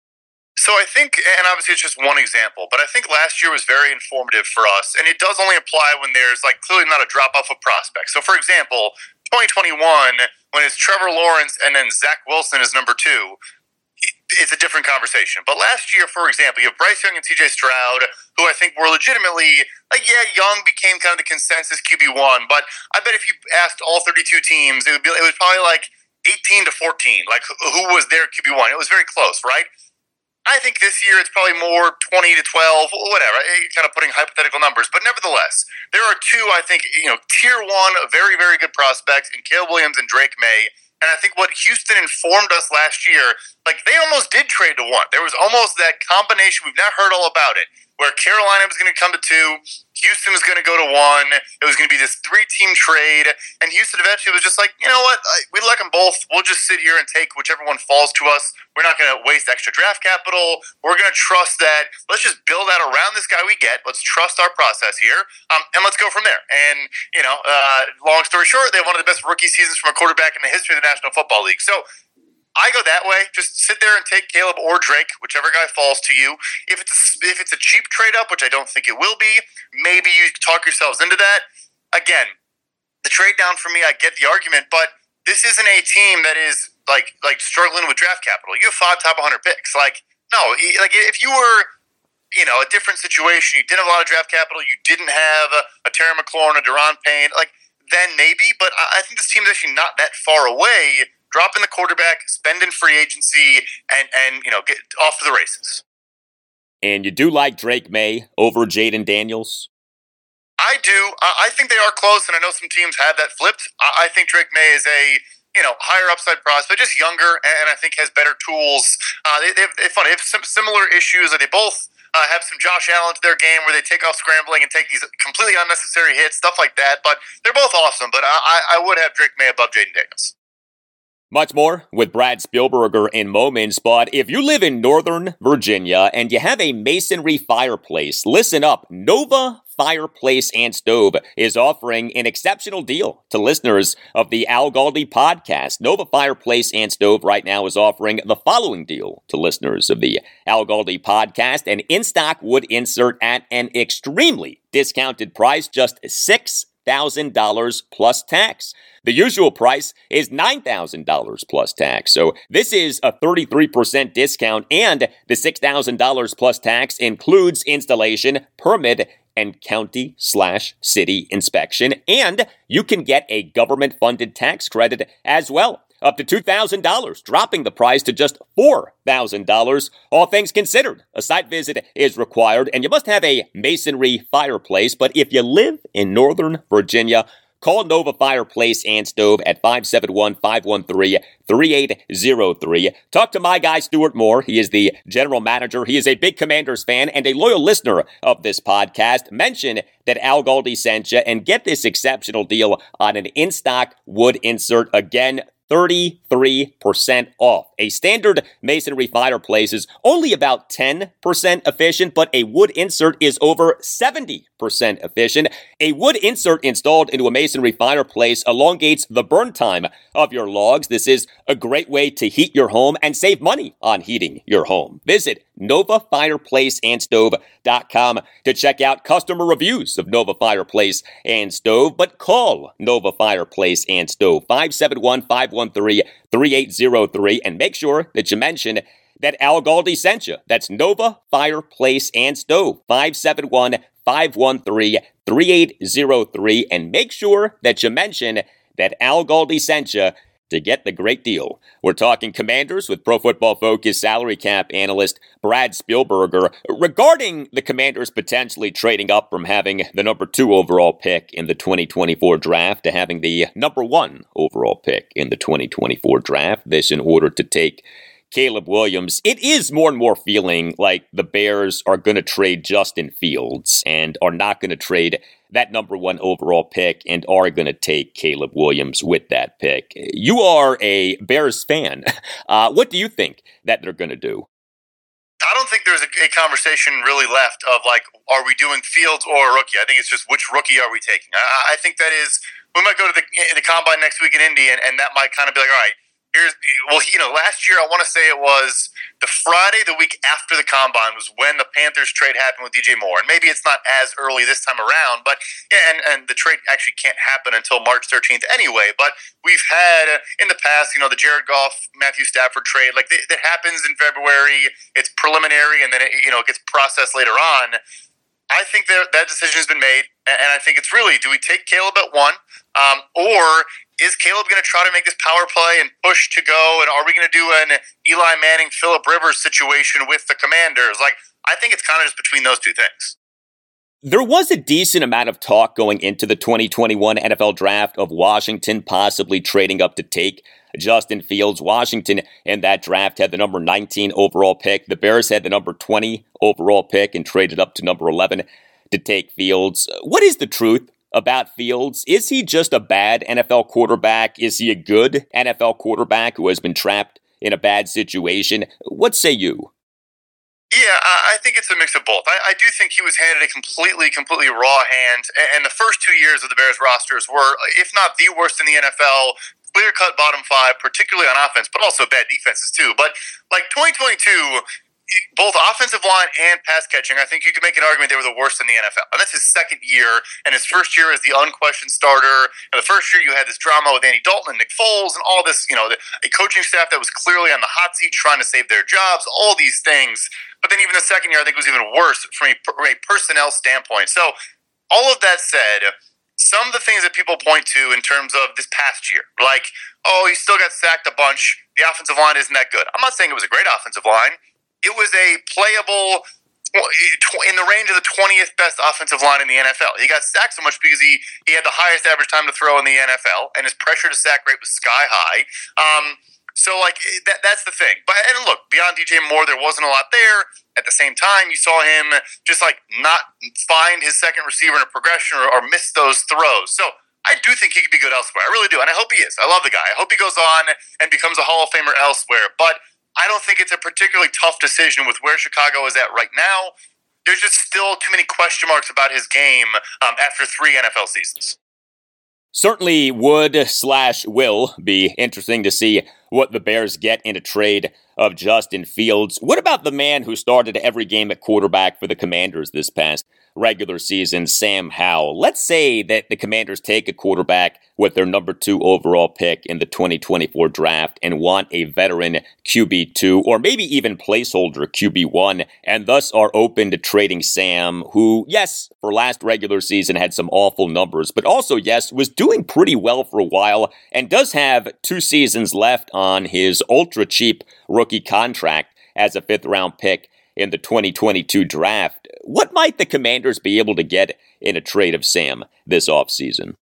So I think, and obviously it's just one example, but I think last year was very informative for us, and it does only apply when there's like clearly not a drop-off of prospects. So for example, twenty twenty-one, when it's Trevor Lawrence and then Zach Wilson is number two, it's a different conversation. But last year, for example, you have Bryce Young and C J Stroud, who I think were legitimately, like, yeah, Young became kind of the consensus Q B one, but I bet if you asked all thirty-two teams, it would be, it was probably like eighteen to fourteen, like who was their Q B one. It was very close, right? I think this year it's probably more twenty to twelve, whatever, kind of putting hypothetical numbers. But nevertheless, there are two, I think, you know, tier one, very, very good prospects in Caleb Williams and Drake May. And I think what Houston informed us last year, like they almost did trade to one. There was almost that combination. We've not heard all about it, where Carolina was going to come to two, Houston was going to go to one. It was going to be this three-team trade, and Houston eventually was just like, you know what? We like them both. We'll just sit here and take whichever one falls to us. We're not going to waste extra draft capital. We're going to trust that. Let's just build out around this guy we get. Let's trust our process here, um, and let's go from there. And, you know, uh, long story short, they have one of the best rookie seasons from a quarterback in the history of the National Football League. So I go that way. Just sit there and take Caleb or Drake, whichever guy falls to you. If it's a, if it's a cheap trade up, which I don't think it will be, maybe you talk yourselves into that. Again, the trade down for me, I get the argument, but this isn't a team that is like like struggling with draft capital. You have five top one hundred picks. Like no, like if you were, you know, a different situation, you didn't have a lot of draft capital, you didn't have a, a Terry McLaurin, a Daron Payne, like then maybe. But I, I think this team is actually not that far away. Drop in the quarterback, spend in free agency, and, and you know, get off to the races. And you do like Drake May over Jaden Daniels? I do. I think they are close, and I know some teams have that flipped. I think Drake May is a, you know, higher upside prospect, just younger, and I think has better tools. Uh, they, they, have, they, have fun. they have some similar issues. They both uh, have some Josh Allen to their game where they take off scrambling and take these completely unnecessary hits, stuff like that. But they're both awesome. But I, I would have Drake May above Jaden Daniels. Much more with Brad Spielberger in moments, but if you live in Northern Virginia and you have a masonry fireplace, listen up. Nova Fireplace and Stove is offering an exceptional deal to listeners of the Al Galdi podcast. Nova Fireplace and Stove right now is offering the following deal to listeners of the Al Galdi podcast: an in-stock wood insert at an extremely discounted price, just six thousand dollars plus tax. The usual price is nine thousand dollars plus tax. So this is a thirty-three percent discount, and the six thousand dollars plus tax includes installation, permit, and county slash city inspection. And you can get a government-funded tax credit as well, up to two thousand dollars, dropping the price to just four thousand dollars. All things considered, a site visit is required, and you must have a masonry fireplace. But if you live in Northern Virginia, call Nova Fireplace and Stove at five seven one, five one three, three eight zero three. Talk to my guy, Stuart Moore. He is the general manager. He is a big Commanders fan and a loyal listener of this podcast. Mention that Al Galdi sent you and get this exceptional deal on an in-stock wood insert. Again, thirty-three percent off. A standard masonry fireplace is only about ten percent efficient, but a wood insert is over seventy percent efficient. A wood insert installed into a masonry fireplace elongates the burn time of your logs. This is a great way to heat your home and save money on heating your home. Visit Nova Fireplace and Stove dot com to check out customer reviews of Nova Fireplace and Stove, but call Nova Fireplace and Stove five seven one, five one three, three eight zero three and make sure that you mention that Al Galdi sent you. That's Nova Fireplace and Stove, five seven one, five one three, three eight zero three, and make sure that you mention that Al Galdi sent you to get the great deal. We're talking Commanders with Pro Football Focus salary cap analyst Brad Spielberger regarding the Commanders potentially trading up from having the number two overall pick in the twenty twenty-four draft to having the number one overall pick in the twenty twenty-four draft. This in order to take Caleb Williams. It is more and more feeling like the Bears are going to trade Justin Fields and are not going to trade that number one overall pick and are going to take Caleb Williams with that pick. You are a Bears fan. Uh, what do you think that they're going to do? I don't think there's a, a conversation really left of like, are we doing Fields or a rookie? I think it's just which rookie are we taking? I, I think that is, we might go to the, the combine next week in Indy and, and that might kind of be like, all right, here's, well, you know, last year, I want to say it was the Friday, the week after the Combine was when the Panthers trade happened with D J Moore. And maybe it's not as early this time around, but yeah, and, and the trade actually can't happen until March thirteenth anyway. But we've had uh, in the past, you know, the Jared Goff, Matthew Stafford trade, like that happens in February. It's preliminary, and then it, you know, it gets processed later on. I think that that decision has been made, and I think it's really, do we take Caleb at one, um, or is Caleb going to try to make this power play and push to go, and are we going to do an Eli Manning, Phillip Rivers situation with the Commanders? Like, I think it's kind of just between those two things. There was a decent amount of talk going into the twenty twenty-one N F L Draft of Washington possibly trading up to take Justin Fields. Washington in that draft had the number nineteen overall pick. The Bears had the number twenty overall pick and traded up to number eleven to take Fields. What is the truth about Fields? Is he just a bad N F L quarterback? Is he a good N F L quarterback who has been trapped in a bad situation? What say you? Yeah, I think it's a mix of both. I, I do think he was handed a completely, completely raw hand, and the first two years of the Bears rosters were, if not the worst in the N F L, clear-cut bottom five, particularly on offense, but also bad defenses too. But like twenty twenty-two, both offensive line and pass catching, I think you could make an argument they were the worst in the N F L. And that's his second year, and his first year as the unquestioned starter. And the first year you had this drama with Andy Dalton and Nick Foles and all this, you know, the, a coaching staff that was clearly on the hot seat trying to save their jobs, all these things. But then even the second year, I think, was even worse from a, from a personnel standpoint. So all of that said, some of the things that people point to in terms of this past year, like, oh, he still got sacked a bunch, the offensive line isn't that good. I'm not saying it was a great offensive line. It was a playable, in the range of the twentieth best offensive line in the N F L. He got sacked so much because he, he had the highest average time to throw in the N F L, and his pressure to sack rate was sky high. Um, so, like, that that's the thing. But and look, beyond D J Moore, there wasn't a lot there. At the same time, you saw him just, like, not find his second receiver in a progression or, or miss those throws. So I do think he could be good elsewhere. I really do, and I hope he is. I love the guy. I hope he goes on and becomes a Hall of Famer elsewhere. But I don't think it's a particularly tough decision with where Chicago is at right now. There's just still too many question marks about his game um, after three N F L seasons. Certainly would slash will be interesting to see what the Bears get in a trade of Justin Fields. What about the man who started every game at quarterback for the Commanders this past regular season, Sam Howell? Let's say that the Commanders take a quarterback with their number two overall pick in the twenty twenty-four draft and want a veteran Q B two or maybe even placeholder Q B one, and thus are open to trading Sam, who, yes, for last regular season had some awful numbers, but also, yes, was doing pretty well for a while and does have two seasons left on his ultra-cheap rookie contract as a fifth-round pick in the twenty twenty-two draft. What might the Commanders be able to get in a trade of Sam this offseason?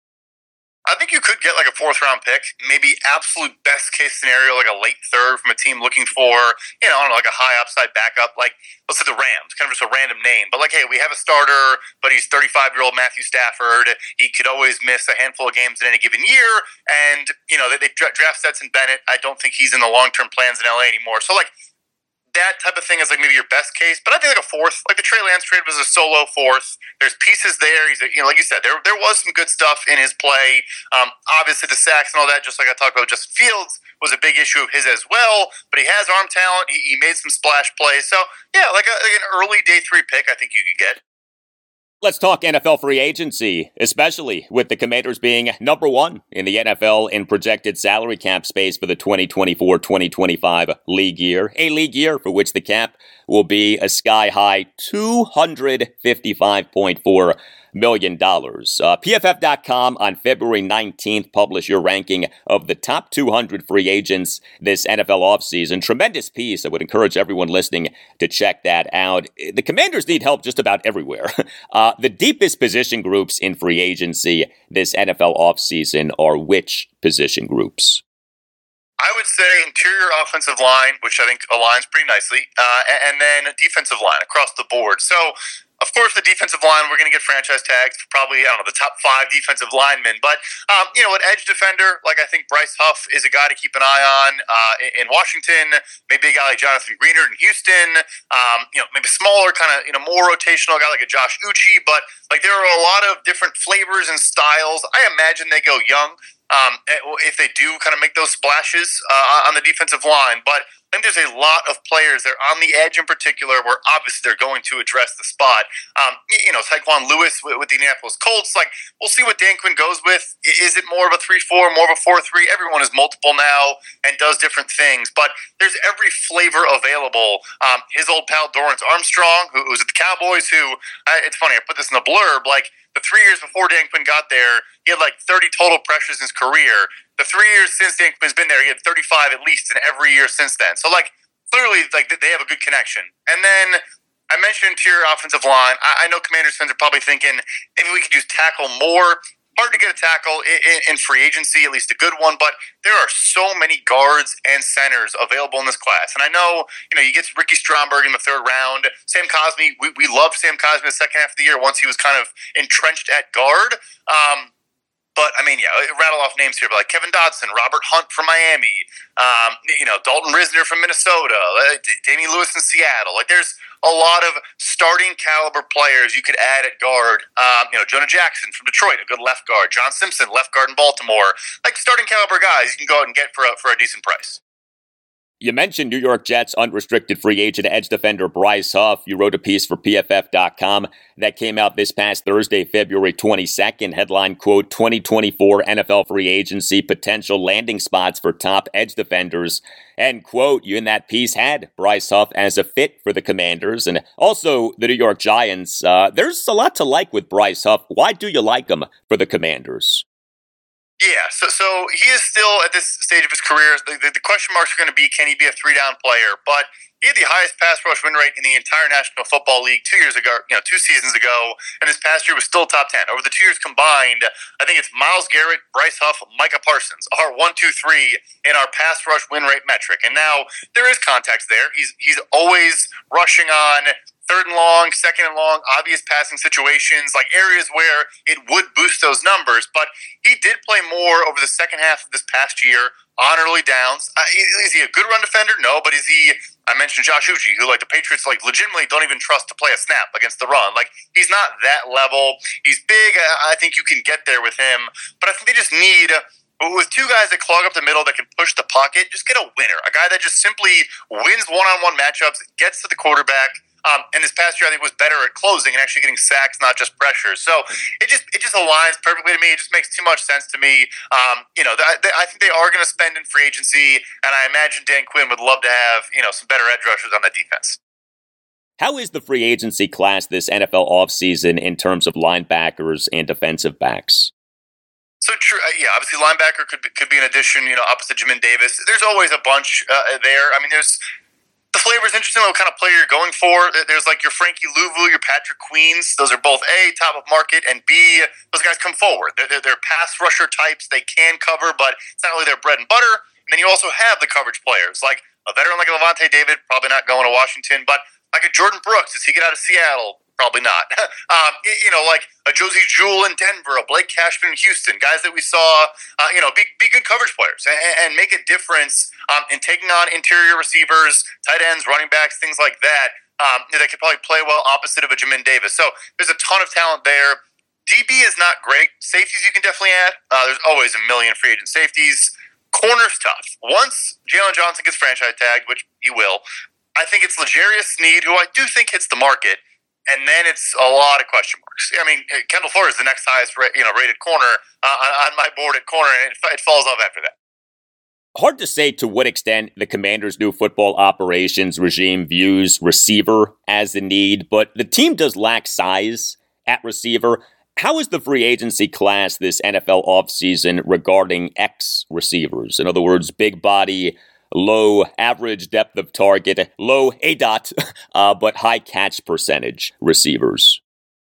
I think you could get like a fourth round pick, maybe absolute best case scenario, like a late third from a team looking for, you know, I don't know, like a high upside backup, like let's say the Rams, kind of just a random name. But like, hey, we have a starter, but he's thirty-five year old Matthew Stafford. He could always miss a handful of games in any given year. And, you know, they, they draft Stetson Bennett. I don't think he's in the long term plans in L A anymore. So like, that type of thing is like maybe your best case, but I think like a fourth, like the Trey Lance trade was a solo fourth. There's pieces there. He's, a, you know, like you said, there there was some good stuff in his play. Um, obviously the sacks and all that, just like I talked about, Justin Fields was a big issue of his as well. But he has arm talent. He, he made some splash plays. So yeah, like, a, like an early day three pick, I think you could get. Let's talk N F L free agency, especially with the Commanders being number one in the N F L in projected salary cap space for the twenty twenty-four twenty twenty-five league year, a league year for which the cap will be a sky-high two hundred fifty-five point four million dollars. Uh, P F F dot com on February nineteenth published your ranking of the top two hundred free agents this N F L offseason. Tremendous piece. I would encourage everyone listening to check that out. The Commanders need help just about everywhere. Uh, the deepest position groups in free agency this N F L offseason are which position groups? I would say interior offensive line, which I think aligns pretty nicely, uh, and then defensive line across the board. So, of course, the defensive line, we're going to get franchise tags for probably, I don't know, the top five defensive linemen. But, um, you know, an edge defender, like I think Bryce Huff is a guy to keep an eye on uh, in Washington. Maybe a guy like Jonathan Greenard in Houston. Um, you know, maybe smaller, kind of, you know, more rotational guy like a Josh Uche. But, like, there are a lot of different flavors and styles. I imagine they go young. Um, if they do kind of make those splashes uh, on the defensive line. But I think there's a lot of players there on the edge in particular where obviously they're going to address the spot. Um, you know, Tyquan Lewis with, with the Indianapolis Colts, like, we'll see what Dan Quinn goes with. Is it more of a three four, more of a four three? Everyone is multiple now and does different things. But there's every flavor available. Um, his old pal Dorrance Armstrong, who was at the Cowboys, who, uh, it's funny, I put this in the blurb, like, the three years before Dan Quinn got there, he had like thirty total pressures in his career. The three years since Dan Quinn's been there, he had thirty-five at least in every year since then. So, like, clearly, like, they have a good connection. And then I mentioned interior offensive line. I, I know Commanders fans are probably thinking maybe we could use tackle more. Hard to get a tackle in, in free agency, at least a good one, but there are so many guards and centers available in this class. And I know, you know, you get Ricky Stromberg in the third round. Sam Cosmi, we, we loved Sam Cosmi the second half of the year once he was kind of entrenched at guard. Um, But, I mean, yeah, rattle off names here, but like Kevin Dodson, Robert Hunt from Miami, um, you know, Dalton Risner from Minnesota, uh, Damian Lewis in Seattle. Like, there's a lot of starting caliber players you could add at guard. Um, you know, Jonah Jackson from Detroit, a good left guard. John Simpson, left guard in Baltimore. Like, starting caliber guys you can go out and get for a, for a decent price. You mentioned New York Jets unrestricted free agent edge defender Bryce Huff. You wrote a piece for P F F dot com that came out this past Thursday, February twenty-second. Headline, quote, twenty twenty-four N F L free agency potential landing spots for top edge defenders. End quote. You in that piece had Bryce Huff as a fit for the Commanders and also the New York Giants. Uh, there's a lot to like with Bryce Huff. Why do you like him for the Commanders? Yeah, so so he is still at this stage of his career. The, the, the question marks are going to be, can he be a three-down player? But he had the highest pass rush win rate in the entire National Football League two years ago, you know, two seasons ago, and this past year was still top ten. Over the two years combined, I think it's Myles Garrett, Bryce Huff, Micah Parsons, our one, two, three in our pass rush win rate metric. And now there is context there. He's he's always rushing on third and long, second and long, obvious passing situations, like areas where it would boost those numbers. But he did play more over the second half of this past year on early downs. Uh, is he a good run defender? No, but is he, I mentioned Josh Uche, who, like, the Patriots, like, legitimately don't even trust to play a snap against the run. Like, he's not that level. He's big. I think you can get there with him. But I think they just need, But with two guys that clog up the middle that can push the pocket, just get a winner. A guy that just simply wins one-on-one matchups, gets to the quarterback. Um, and this past year, I think, was better at closing and actually getting sacks, not just pressure. So it just it just aligns perfectly to me. It just makes too much sense to me. Um, you know, th- th- I think they are going to spend in free agency, and I imagine Dan Quinn would love to have, you know, some better edge rushers on that defense. How is the free agency class this N F L offseason in terms of linebackers and defensive backs? So true, uh, yeah. Obviously, linebacker could be, could be an addition. You know, opposite Jamin Davis. There's always a bunch uh, there. I mean, there's. The flavor is interesting, what kind of player you're going for. There's like your Frankie Louvu, your Patrick Queens. Those are both A, top of market, and B, those guys come forward. They're, they're, they're pass rusher types. They can cover, but it's not really their bread and butter. And then you also have the coverage players, like a veteran like a Levante David, probably not going to Washington, but like a Jordan Brooks, does he get out of Seattle? Probably not. um, you know, like a Josie Jewell in Denver, a Blake Cashman in Houston, guys that we saw, uh, you know, be, be good coverage players and, and make a difference um, in taking on interior receivers, tight ends, running backs, things like that. Um, that could probably play well opposite of a Jamin Davis. So there's a ton of talent there. D B is not great. Safeties you can definitely add. Uh, there's always a million free agent safeties. Corner's tough. Once Jalen Johnson gets franchise tagged, which he will, I think it's L'Jarius Sneed, who I do think hits the market. And then it's a lot of question marks. I mean, Kendall Fuller is the next highest you know, rated corner uh, on, on my board at corner, and it, it falls off after that. Hard to say to what extent the Commanders' new football operations regime views receiver as a need, but the team does lack size at receiver. How is the free agency class this N F L offseason regarding X receivers? In other words, big body, low average depth of target, low A DOT, uh, but high catch percentage receivers.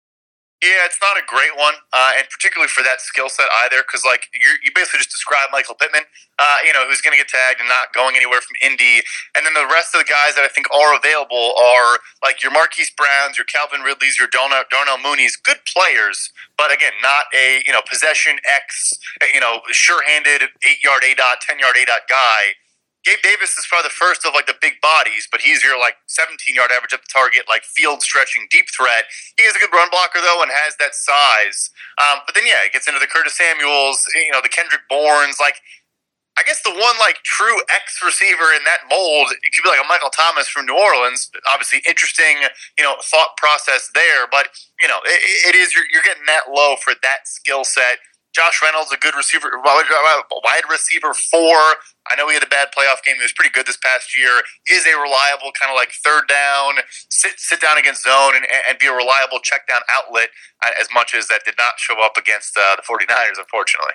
Yeah, it's not a great one, uh, and particularly for that skill set either, because like you're, you basically just described Michael Pittman, uh, you know, who's going to get tagged and not going anywhere from Indy, and then the rest of the guys that I think are available are like your Marquise Browns, your Calvin Ridleys, your Darnell, Darnell Mooney's, good players, but again, not a you know possession X, you know, sure-handed eight-yard A DOT, ten-yard A DOT guy. Gabe Davis is probably the first of like the big bodies, but he's your like seventeen-yard average at the target, like field-stretching deep threat. He is a good run blocker though, and has that size. Um, but then yeah, it gets into the Curtis Samuels, you know, the Kendrick Bournes. Like, I guess the one like true X receiver in that mold, it could be like a Michael Thomas from New Orleans. Obviously, interesting, you know, thought process there. But you know, it, it is you're, you're getting that low for that skill set. Josh Reynolds, a good receiver, wide receiver four. I know he had a bad playoff game. He was pretty good this past year. Is a reliable kind of like third down, sit sit down against zone and, and be a reliable check down outlet as much as that did not show up against uh, the 49ers, unfortunately.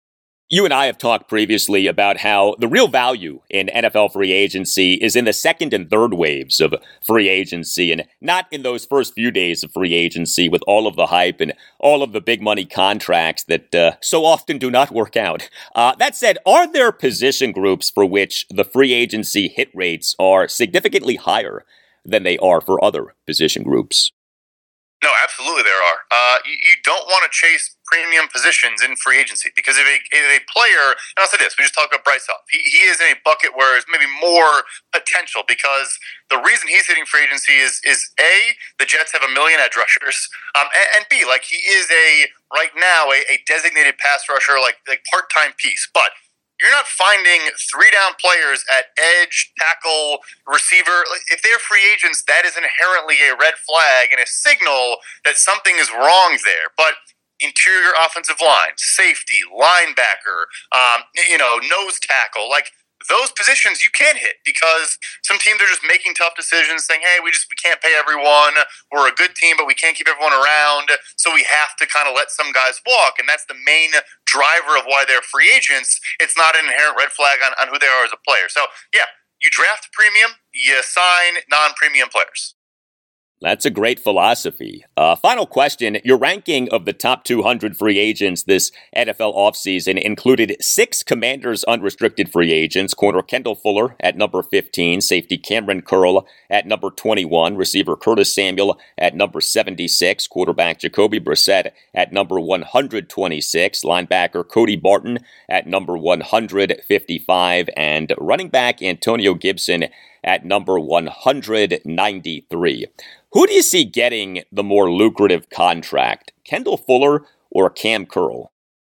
You and I have talked previously about how the real value in N F L free agency is in the second and third waves of free agency and not in those first few days of free agency with all of the hype and all of the big money contracts that uh, so often do not work out. Uh, that said, are there position groups for which the free agency hit rates are significantly higher than they are for other position groups? No, absolutely there are. Uh, you, you don't want to chase premium positions in free agency because if a, if a player, and I'll say this, we just talked about Bryce Huff. He, he is in a bucket where there's maybe more potential because the reason he's hitting free agency is, is A, the Jets have a million edge rushers, um, and, and B, like he is a, right now, a, a designated pass rusher, like, like part-time piece. But you're not finding three-down players at edge, tackle, receiver. If they're free agents, that is inherently a red flag and a signal that something is wrong there. But interior offensive line, safety, linebacker, um, you know, nose tackle, like those positions you can't hit because some teams are just making tough decisions saying, hey, we just we can't pay everyone. We're a good team, but we can't keep everyone around. So we have to kind of let some guys walk. And that's the main driver of why they're free agents. It's not an inherent red flag on, on who they are as a player. So, yeah, you draft premium, you sign non-premium players. That's a great philosophy. Uh, final question. Your ranking of the top two hundred free agents this N F L offseason included six Commanders unrestricted free agents, corner Kendall Fuller at number fifteen, safety Cameron Curl at number twenty-one, receiver Curtis Samuel at number seventy-six, quarterback Jacoby Brissett at number one hundred twenty-six, linebacker Cody Barton at number one hundred fifty-five, and running back Antonio Gibson at number one hundred ninety-three. Who do you see getting the more lucrative contract, Kendall Fuller or Cam Curl?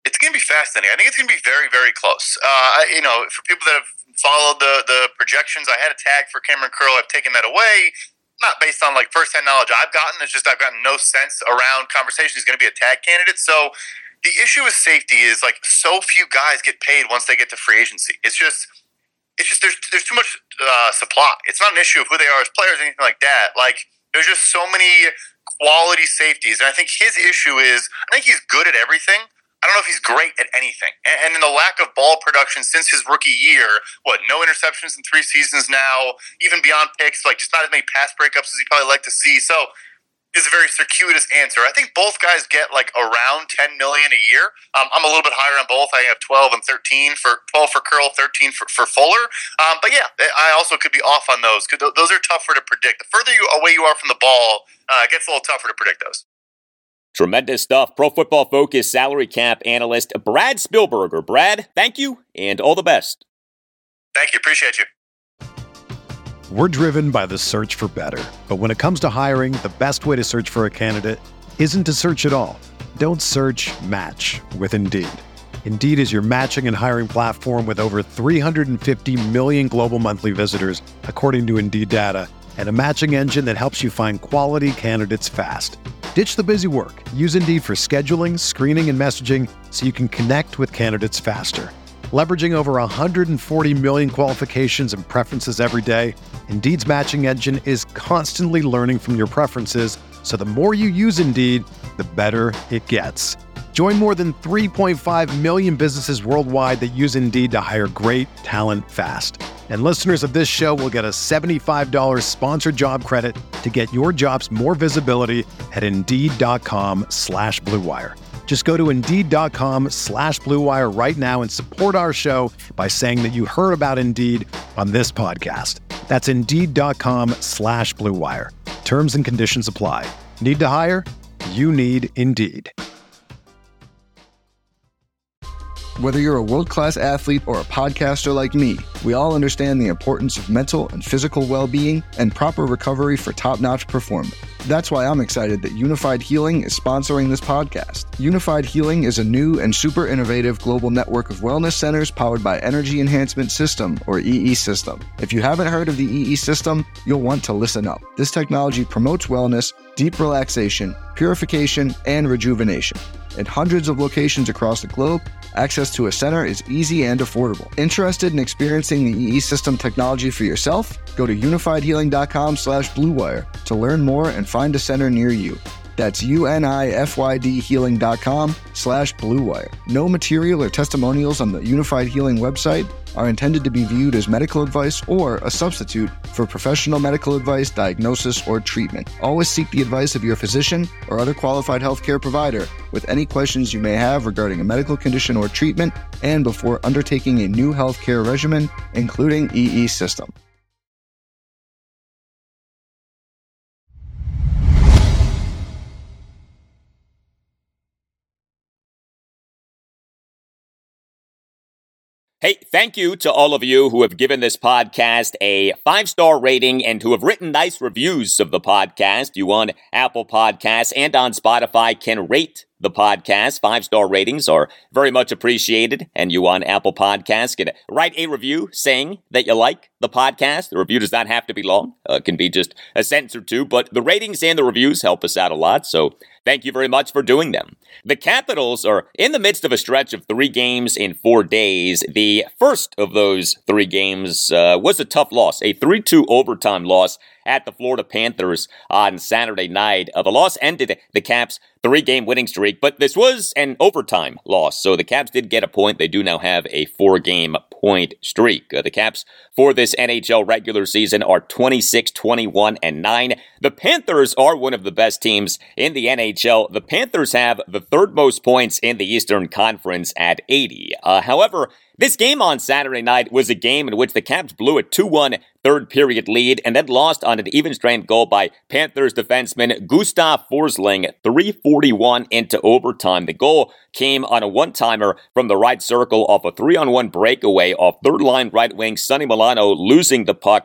It's going to be fascinating. I think it's going to be very, very close. Uh, you know, for people that have followed the the projections, I had a tag for Cameron Curl. I've taken that away, not based on like firsthand knowledge I've gotten. It's just I've gotten no sense around conversation he's going to be a tag candidate. So the issue with safety is like so few guys get paid once they get to free agency. It's just, it's just there's there's too much uh, supply. It's not an issue of who they are as players or anything like that. Like there's just so many quality safeties, and I think his issue is I think he's good at everything. I don't know if he's great at anything. And, and in the lack of ball production since his rookie year, what, no interceptions in three seasons now, even beyond picks, like just not as many pass breakups as he'd probably like to see. So it's a very circuitous answer. I think both guys get like around ten million dollars a year. Um, I'm a little bit higher on both. I have twelve and thirteen for twelve for Curl, thirteen for, for Fuller. Um, but yeah, I also could be off on those because those are tougher to predict. The further you, away you are from the ball, uh, it gets a little tougher to predict those. Tremendous stuff. Pro Football Focus salary cap analyst Brad Spielberger. Brad, thank you and all the best. Thank you. Appreciate you. We're driven by the search for better. But when it comes to hiring, the best way to search for a candidate isn't to search at all. Don't search, match with Indeed. Indeed is your matching and hiring platform with over three hundred fifty million global monthly visitors, according to Indeed data, and a matching engine that helps you find quality candidates fast. Ditch the busy work. Use Indeed for scheduling, screening, and messaging so you can connect with candidates faster. Leveraging over one hundred forty million qualifications and preferences every day, Indeed's matching engine is constantly learning from your preferences, so the more you use Indeed, the better it gets. Join more than three point five million businesses worldwide that use Indeed to hire great talent fast. And listeners of this show will get a seventy-five dollars sponsored job credit to get your jobs more visibility at Indeed.com slash Blue Wire. Just go to Indeed.com slash Blue Wire right now and support our show by saying that you heard about Indeed on this podcast. That's Indeed.com slash Blue Wire. Terms and conditions apply. Need to hire? You need Indeed. Whether you're a world-class athlete or a podcaster like me, we all understand the importance of mental and physical well-being and proper recovery for top-notch performance. That's why I'm excited that Unified Healing is sponsoring this podcast. Unified Healing is a new and super innovative global network of wellness centers powered by Energy Enhancement System, or E E System. If you haven't heard of the E E System, you'll want to listen up. This technology promotes wellness, deep relaxation, purification, and rejuvenation. At hundreds of locations across the globe, access to a center is easy and affordable. Interested in experiencing the E E System technology for yourself? Go to unifiedhealing.com slash bluewire to learn more and find a center near you. That's U-N-I-F-Y-D healing.com slash bluewire. No material or testimonials on the Unified Healing website are intended to be viewed as medical advice or a substitute for professional medical advice, diagnosis, or treatment. Always seek the advice of your physician or other qualified healthcare provider with any questions you may have regarding a medical condition or treatment and before undertaking a new healthcare regimen, including E E System. Hey, thank you to all of you who have given this podcast a five-star rating and who have written nice reviews of the podcast. You on Apple Podcasts and on Spotify can rate the podcast. Five-star ratings are very much appreciated. And you on Apple Podcasts can write a review saying that you like the podcast. The review does not have to be long. Uh, it can be just a sentence or two. But the ratings and the reviews help us out a lot. So thank you very much for doing them. The Capitals are in the midst of a stretch of three games in four days. The first of those three games uh, was a tough loss, a three two overtime loss at the Florida Panthers on Saturday night. Uh, the loss ended the Caps' three-game winning streak, but this was an overtime loss, so the Caps did get a point. They do now have a four-game point streak. Uh, the Caps for this N H L regular season are twenty-six, twenty-one, and nine. The Panthers are one of the best teams in the N H L. The Panthers have the third most points in the Eastern Conference at eighty. Uh, however, this game on Saturday night was a game in which the Caps blew a two one third-period lead and then lost on an even-strength goal by Panthers defenseman Gustav Forsling, three forty-one into overtime. The goal came on a one-timer from the right circle off a three-on-one breakaway off third-line right wing Sonny Milano, losing the puck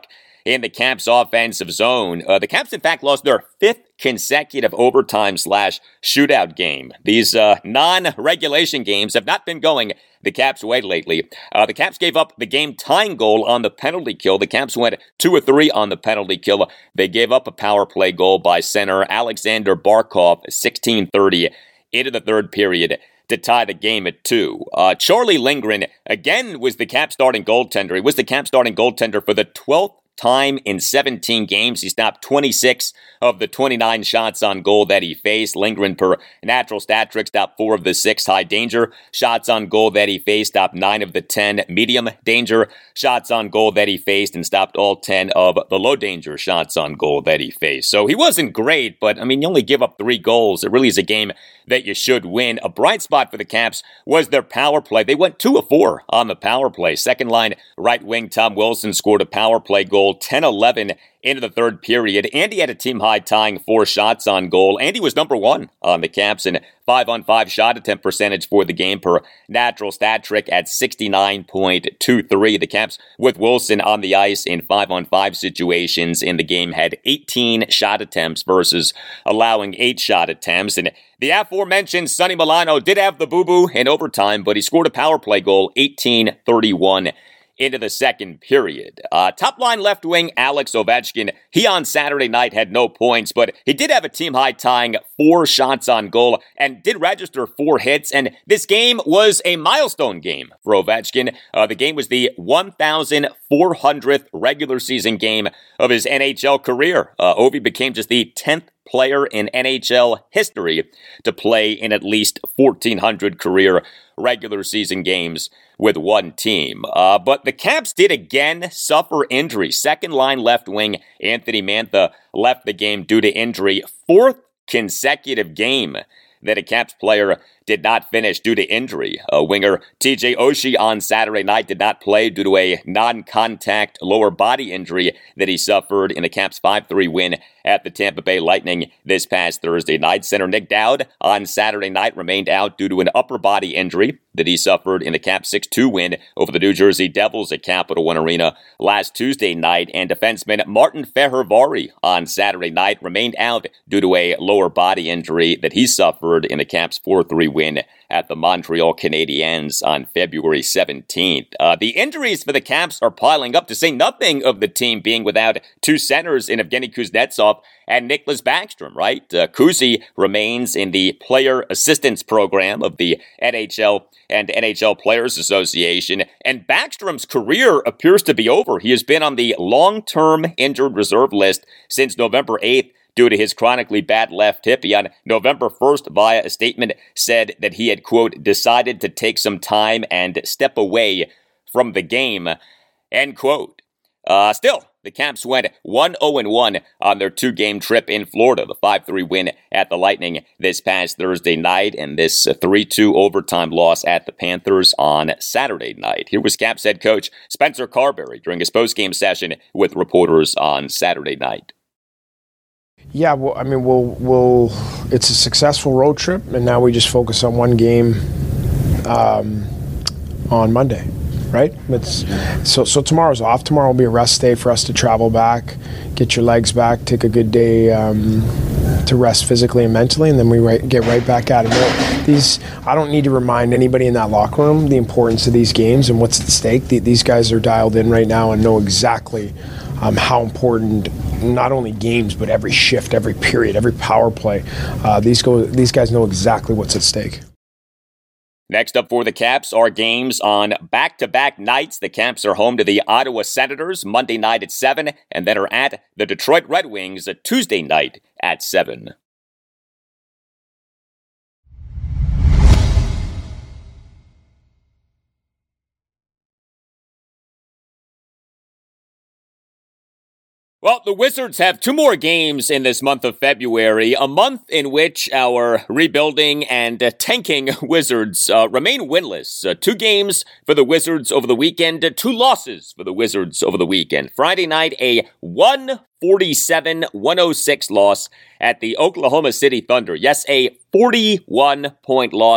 in the Caps offensive zone. Uh, the Caps, in fact, lost their fifth consecutive overtime slash shootout game. These uh, non-regulation games have not been going the Caps' way lately. Uh, the Caps gave up the game-tying goal on the penalty kill. The Caps went two or three on the penalty kill. They gave up a power play goal by center Alexander Barkov, sixteen thirty into the third period to tie the game at two. Uh, Charlie Lindgren, again, was the Caps starting goaltender. He was the Caps starting goaltender for the twelfth time in seventeen games. He stopped twenty-six of the twenty-nine shots on goal that he faced. Lindgren, per natural stat trick, stopped four of the six high danger shots on goal that he faced, stopped nine of the ten medium danger shots on goal that he faced, and stopped all ten of the low danger shots on goal that he faced. So he wasn't great, but I mean, you only give up three goals. It really is a game that you should win. A bright spot for the Caps was their power play. They went two of four on the power play. Second line right wing Tom Wilson scored a power play goal ten eleven into the third period. Andy had a team-high tying four shots on goal. Andy was number one on the Caps in five-on-five shot attempt percentage for the game per natural stat trick at sixty-nine point two three. The Caps, with Wilson on the ice in five-on-five situations in the game, had eighteen shot attempts versus allowing eight shot attempts. And the aforementioned Sonny Milano did have the boo-boo in overtime, but he scored a power play goal, eighteen thirty-one into the second period. Uh, top line left wing Alex Ovechkin, he on Saturday night had no points, but he did have a team high tying four shots on goal and did register four hits. And this game was a milestone game for Ovechkin. Uh, the game was the one thousand four hundredth regular season game of his N H L career. Uh, Ovi became just the tenth player in N H L history to play in at least fourteen hundred career regular season games with one team. Uh, but the Caps did again suffer injury. Second line left wing Anthony Mantha left the game due to injury. Fourth consecutive game that a Caps player did not finish due to injury. Uh, winger T J Oshie on Saturday night did not play due to a non-contact lower body injury that he suffered in the Caps five three win at the Tampa Bay Lightning this past Thursday night. Center Nick Dowd on Saturday night remained out due to an upper body injury that he suffered in the Caps six two win over the New Jersey Devils at Capital One Arena last Tuesday night. And defenseman Martin Fehervary on Saturday night remained out due to a lower body injury that he suffered in the Caps four three win at the Montreal Canadiens on February seventeenth. Uh, the injuries for the Caps are piling up, to say nothing of the team being without two centers in Evgeny Kuznetsov and Nicklas Backstrom, right? Uh, Kuzi remains in the player assistance program of the N H L and N H L Players Association, and Backstrom's career appears to be over. He has been on the long-term injured reserve list since November eighth due to his chronically bad left hip. He on November first, via a statement, said that he had, quote, decided to take some time and step away from the game, end quote. Uh, still, the Caps went one oh one on their two-game trip in Florida, the five three win at the Lightning this past Thursday night, and this three two overtime loss at the Panthers on Saturday night. Here was Caps head coach Spencer Carberry during his post-game session with reporters on Saturday night. Yeah, well, I mean, we'll, we'll, it's a successful road trip, and now we just focus on one game um, on Monday, right? It's, so so tomorrow's off. Tomorrow will be a rest day for us to travel back, get your legs back, take a good day um, to rest physically and mentally, and then we right, get right back at it. These, I don't need to remind anybody in that locker room the importance of these games and what's at stake. The, these guys are dialed in right now and know exactly um, how important not only games, but every shift, every period, every power play. Uh, these go, these guys know exactly what's at stake. Next up for the Caps are games on back-to-back nights. The Caps are home to the Ottawa Senators Monday night at seven, and then are at the Detroit Red Wings a Tuesday night at seven. Well, the Wizards have two more games in this month of February, a month in which our rebuilding and uh, tanking Wizards uh, remain winless. Uh, two games for the Wizards over the weekend, uh, two losses for the Wizards over the weekend. Friday night, a one forty-seven one oh six loss at the Oklahoma City Thunder. Yes, a forty-one point loss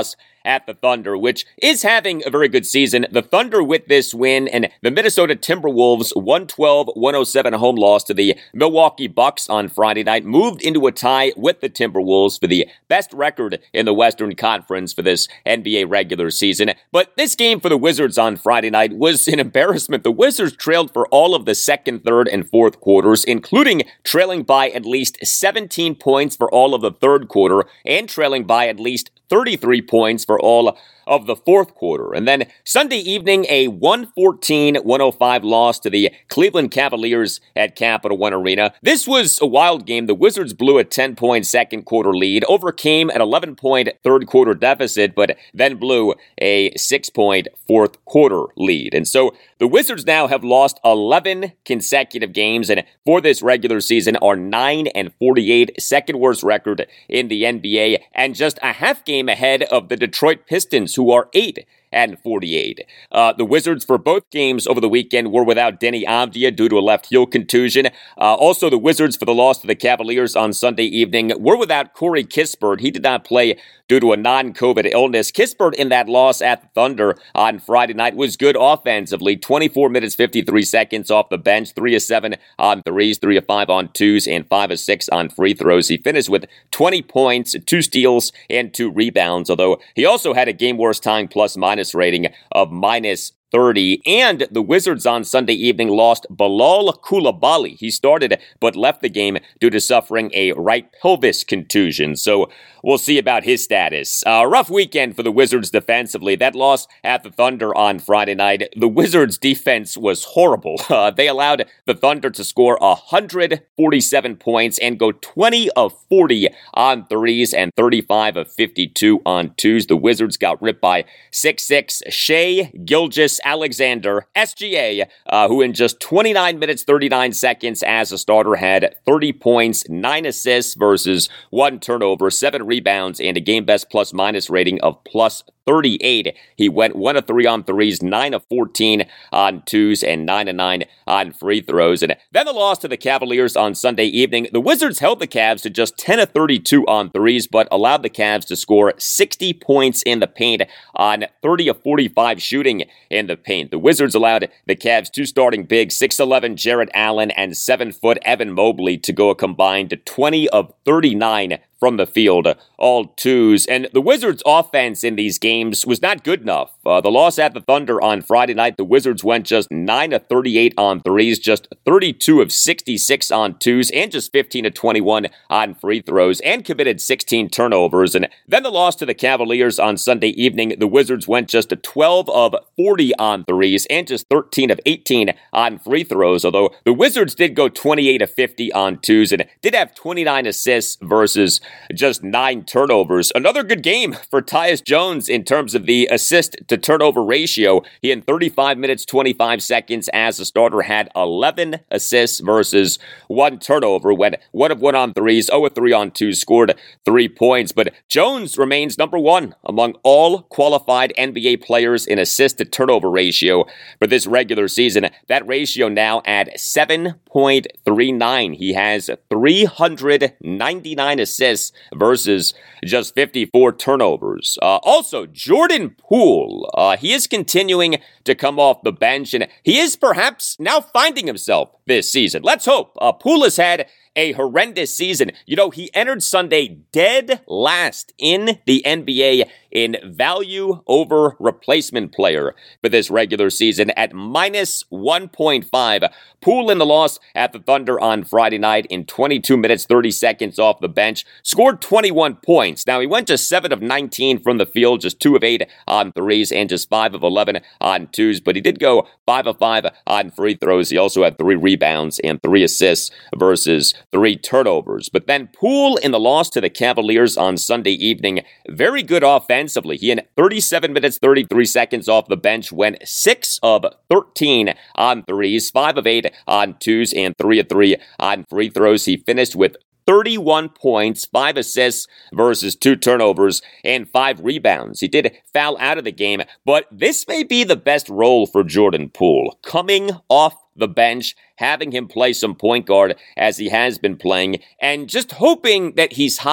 at the Thunder, which is having a very good season. The Thunder with this win, and the Minnesota Timberwolves one twelve one oh seven home loss to the Milwaukee Bucks on Friday night moved into a tie with the Timberwolves for the best record in the Western Conference for this N B A regular season. But this game for the Wizards on Friday night was an embarrassment. The Wizards trailed for all of the second, third, and fourth quarters, including trailing by at least seventeen points for all of the third quarter and trailing by at least thirty-three points for all of the fourth quarter. And then Sunday evening, a one fourteen one oh five loss to the Cleveland Cavaliers at Capital One Arena. This was a wild game. The Wizards blew a ten-point second quarter lead, overcame an eleven-point third quarter deficit, but then blew a six-point fourth quarter lead. And so the Wizards now have lost eleven consecutive games, and for this regular season are nine and forty-eight, second worst record in the N B A, and just a half game ahead of the Detroit Pistons, who are eight and forty-eight. Uh, the Wizards for both games over the weekend were without Deni Avdija due to a left heel contusion. Uh, also, the Wizards for the loss to the Cavaliers on Sunday evening were without Corey Kispert. He did not play due to a non-COVID illness. Kispert in that loss at the Thunder on Friday night was good offensively. twenty-four minutes, fifty-three seconds off the bench, three of seven on threes, three of five on twos, and five of six on free throws. He finished with twenty points, two steals, and two rebounds, although he also had a game-worst time plus-minus rating of minus thirty. And the Wizards on Sunday evening lost Bilal Coulibaly. He started but left the game due to suffering a right pelvis contusion. So we'll see about his status. A uh, rough weekend for the Wizards defensively. That loss at the Thunder on Friday night. The Wizards defense was horrible. Uh, they allowed the Thunder to score one hundred forty-seven points and go twenty of forty on threes and thirty-five of fifty-two on twos. The Wizards got ripped by six six Shai Gilgeous-Alexander, S G A, uh, who in just twenty-nine minutes, thirty-nine seconds as a starter had thirty points, nine assists versus one turnover, seven rebounds, and a game-best plus-minus rating of plus thirty-eight. He went one of three on threes, nine of fourteen on twos, and nine of nine on free throws. And then the loss to the Cavaliers on Sunday evening. The Wizards held the Cavs to just ten of thirty-two on threes, but allowed the Cavs to score sixty points in the paint on thirty of forty-five shooting in the paint. The Wizards allowed the Cavs two starting bigs, six eleven Jarrett Allen and seven foot Evan Mobley, to go a combined twenty of thirty-nine from the field, all twos. And the Wizards' offense in these games was not good enough. Uh, the loss at the Thunder on Friday night, the Wizards went just nine of thirty-eight on threes, just thirty-two of sixty-six on twos, and just fifteen of twenty-one on free throws, and committed sixteen turnovers. And then the loss to the Cavaliers on Sunday evening, the Wizards went just twelve of forty on threes, and just thirteen of eighteen on free throws, although the Wizards did go twenty-eight of fifty on twos, and did have twenty-nine assists versus just nine turnovers. Another good game for Tyus Jones in terms of the assist to turnover ratio. He in thirty-five minutes, twenty-five seconds as a starter had eleven assists versus one turnover. Went one of one on threes, zero of three on twos, scored three points. But Jones remains number one among all qualified N B A players in assist to turnover ratio for this regular season. That ratio now at seven point three nine. He has three hundred ninety-nine assists versus just fifty-four turnovers. Uh, also, Jordan Poole, uh, he is continuing to come off the bench, and he is perhaps now finding himself this season. Let's hope. Uh, Poole has had a horrendous season. You know, he entered Sunday dead last in the N B A in value over replacement player for this regular season at minus one point five. Poole in the loss at the Thunder on Friday night in twenty-two minutes, thirty seconds off the bench, scored twenty-one points. Now, he went just seven of nineteen from the field, just two of eight on threes, and just five of eleven on twos, but he did go five of five on free throws. He also had three rebounds and three assists versus three turnovers. But then Poole in the loss to the Cavaliers on Sunday evening, very good offensively. He in thirty-seven minutes, thirty-three seconds off the bench went six of thirteen on threes, five of eight on twos, and three of three on free throws. He finished with thirty-one points, five assists versus two turnovers, and five rebounds. He did foul out of the game, but this may be the best role for Jordan Poole, coming off the bench, having him play some point guard as he has been playing, and just hoping that he's hot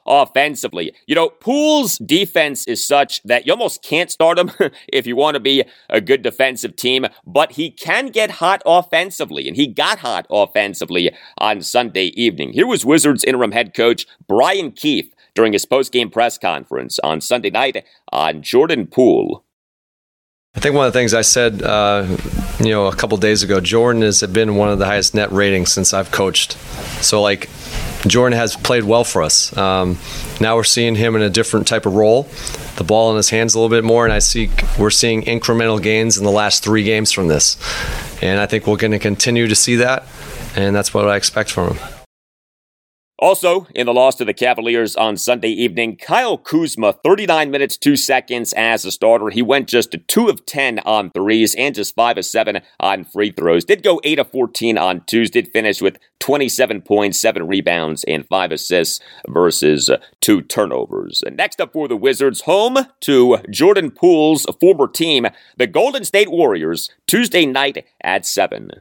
offensively. You know, Poole's defense is such that you almost can't start him if you want to be a good defensive team, but he can get hot offensively, and he got hot offensively on Sunday evening. Here was Wizards interim head coach Brian Keefe during his post-game press conference on Sunday night on Jordan Poole. I think one of the things I said, uh, you know, a couple days ago, Jordan has been one of the highest net ratings since I've coached. So, like, Jordan has played well for us. Um, now we're seeing him in a different type of role, the ball in his hands a little bit more, and I see we're seeing incremental gains in the last three games from this. And I think we're going to continue to see that, and that's what I expect from him. Also, in the loss to the Cavaliers on Sunday evening, Kyle Kuzma, thirty-nine minutes, two seconds as a starter. He went just two of ten on threes and just five of seven on free throws. Did go eight of fourteen on twos, did finish with twenty-seven points, seven rebounds, and five assists versus two turnovers. And next up for the Wizards, home to Jordan Poole's former team, the Golden State Warriors, Tuesday night at seven.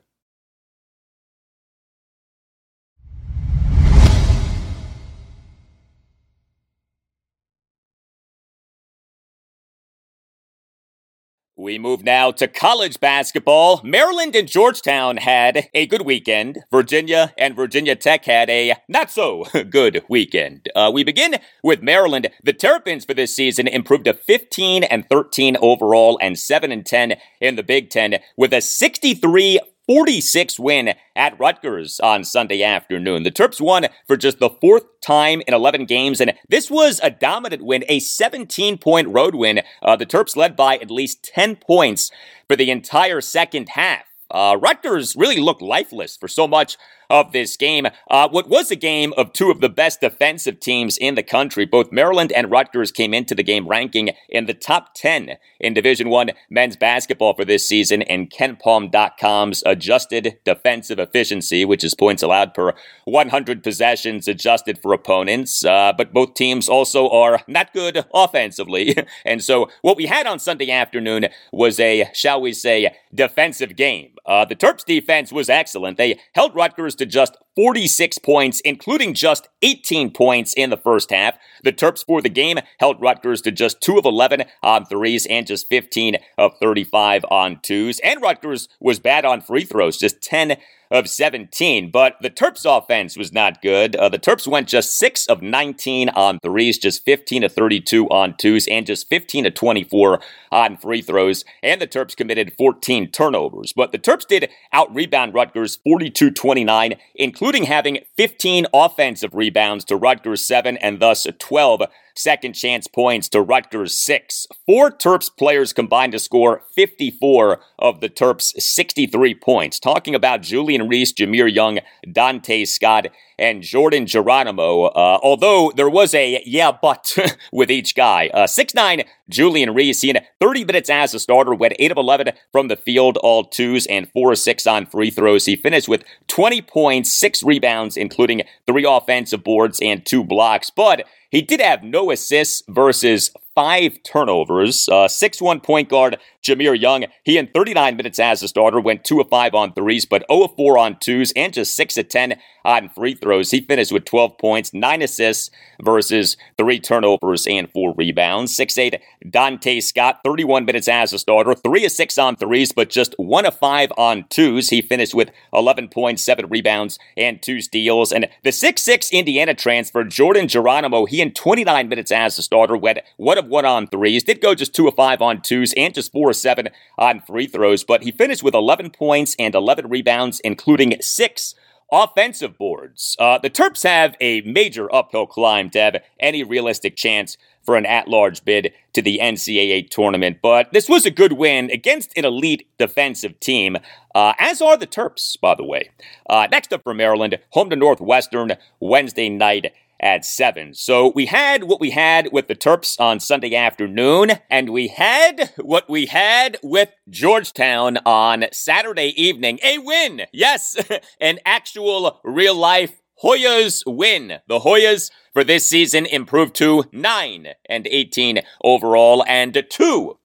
We move now to college basketball. Maryland and Georgetown had a good weekend. Virginia and Virginia Tech had a not-so-good weekend. Uh, we begin with Maryland. The Terrapins for this season improved to fifteen and thirteen overall and seven and ten in the Big Ten with a sixty-three forty-six win at Rutgers on Sunday afternoon. The Terps won for just the fourth time in eleven games, and this was a dominant win, a seventeen-point road win. Uh, the Terps led by at least ten points for the entire second half. Uh, Rutgers really looked lifeless for so much of this game. Uh, what was a game of two of the best defensive teams in the country. Both Maryland and Rutgers came into the game ranking in the top ten in Division One men's basketball for this season in Ken Palm dot com's adjusted defensive efficiency, which is points allowed per one hundred possessions adjusted for opponents. Uh, but both teams also are not good offensively. And so what we had on Sunday afternoon was a, shall we say, defensive game. Uh, the Terps defense was excellent. They held Rutgers to just forty-six points, including just eighteen points in the first half. The Terps for the game held Rutgers to just two of eleven on threes and just fifteen of thirty-five on twos. And Rutgers was bad on free throws, just ten of seventeen, but the Terps offense was not good. Uh, the Terps went just six of nineteen on threes, just fifteen of thirty-two on twos, and just fifteen of twenty-four on free throws, and the Terps committed fourteen turnovers. But the Terps did out-rebound Rutgers forty-two twenty-nine, including having fifteen offensive rebounds to Rutgers seven, and thus twelve second chance points to Rutgers six. Four Terps players combined to score fifty-four of the Terps' sixty-three points. Talking about Julian Reese, Jameer Young, Dante Scott, and Jordan Geronimo. Uh, although there was a yeah but with each guy. Uh, six nine Julian Reese, he in thirty minutes as a starter, went eight of eleven from the field, all twos, and four of six on free throws. He finished with twenty points, six rebounds, including three offensive boards and two blocks. But he did have no assists versus five turnovers. Uh, six one point guard Jameer Young, he in thirty-nine minutes as a starter went two of five on threes, but zero of four on twos and just six of ten on free throws. He finished with twelve points, nine assists versus three turnovers and four rebounds. six eight Dante Scott, thirty-one minutes as a starter, three of six on threes, but just one of five on twos. He finished with eleven points, seven rebounds, and two steals. And the six six Indiana transfer, Jordan Geronimo, he in twenty-nine minutes as a starter went one of one on threes, did go just two of five on twos, and just four of seven on free throws, but he finished with eleven points and eleven rebounds, including six offensive boards. Uh, the Terps have a major uphill climb to have any realistic chance for an at-large bid to the N C double A tournament, but this was a good win against an elite defensive team, uh, as are the Terps, by the way. Uh, next up for Maryland, home to Northwestern, Wednesday night at seven. So we had what we had with the Terps on Sunday afternoon, and we had what we had with Georgetown on Saturday evening. A win! Yes, an actual real-life Hoyas win. The Hoyas for this season improved to nine and eighteen overall and two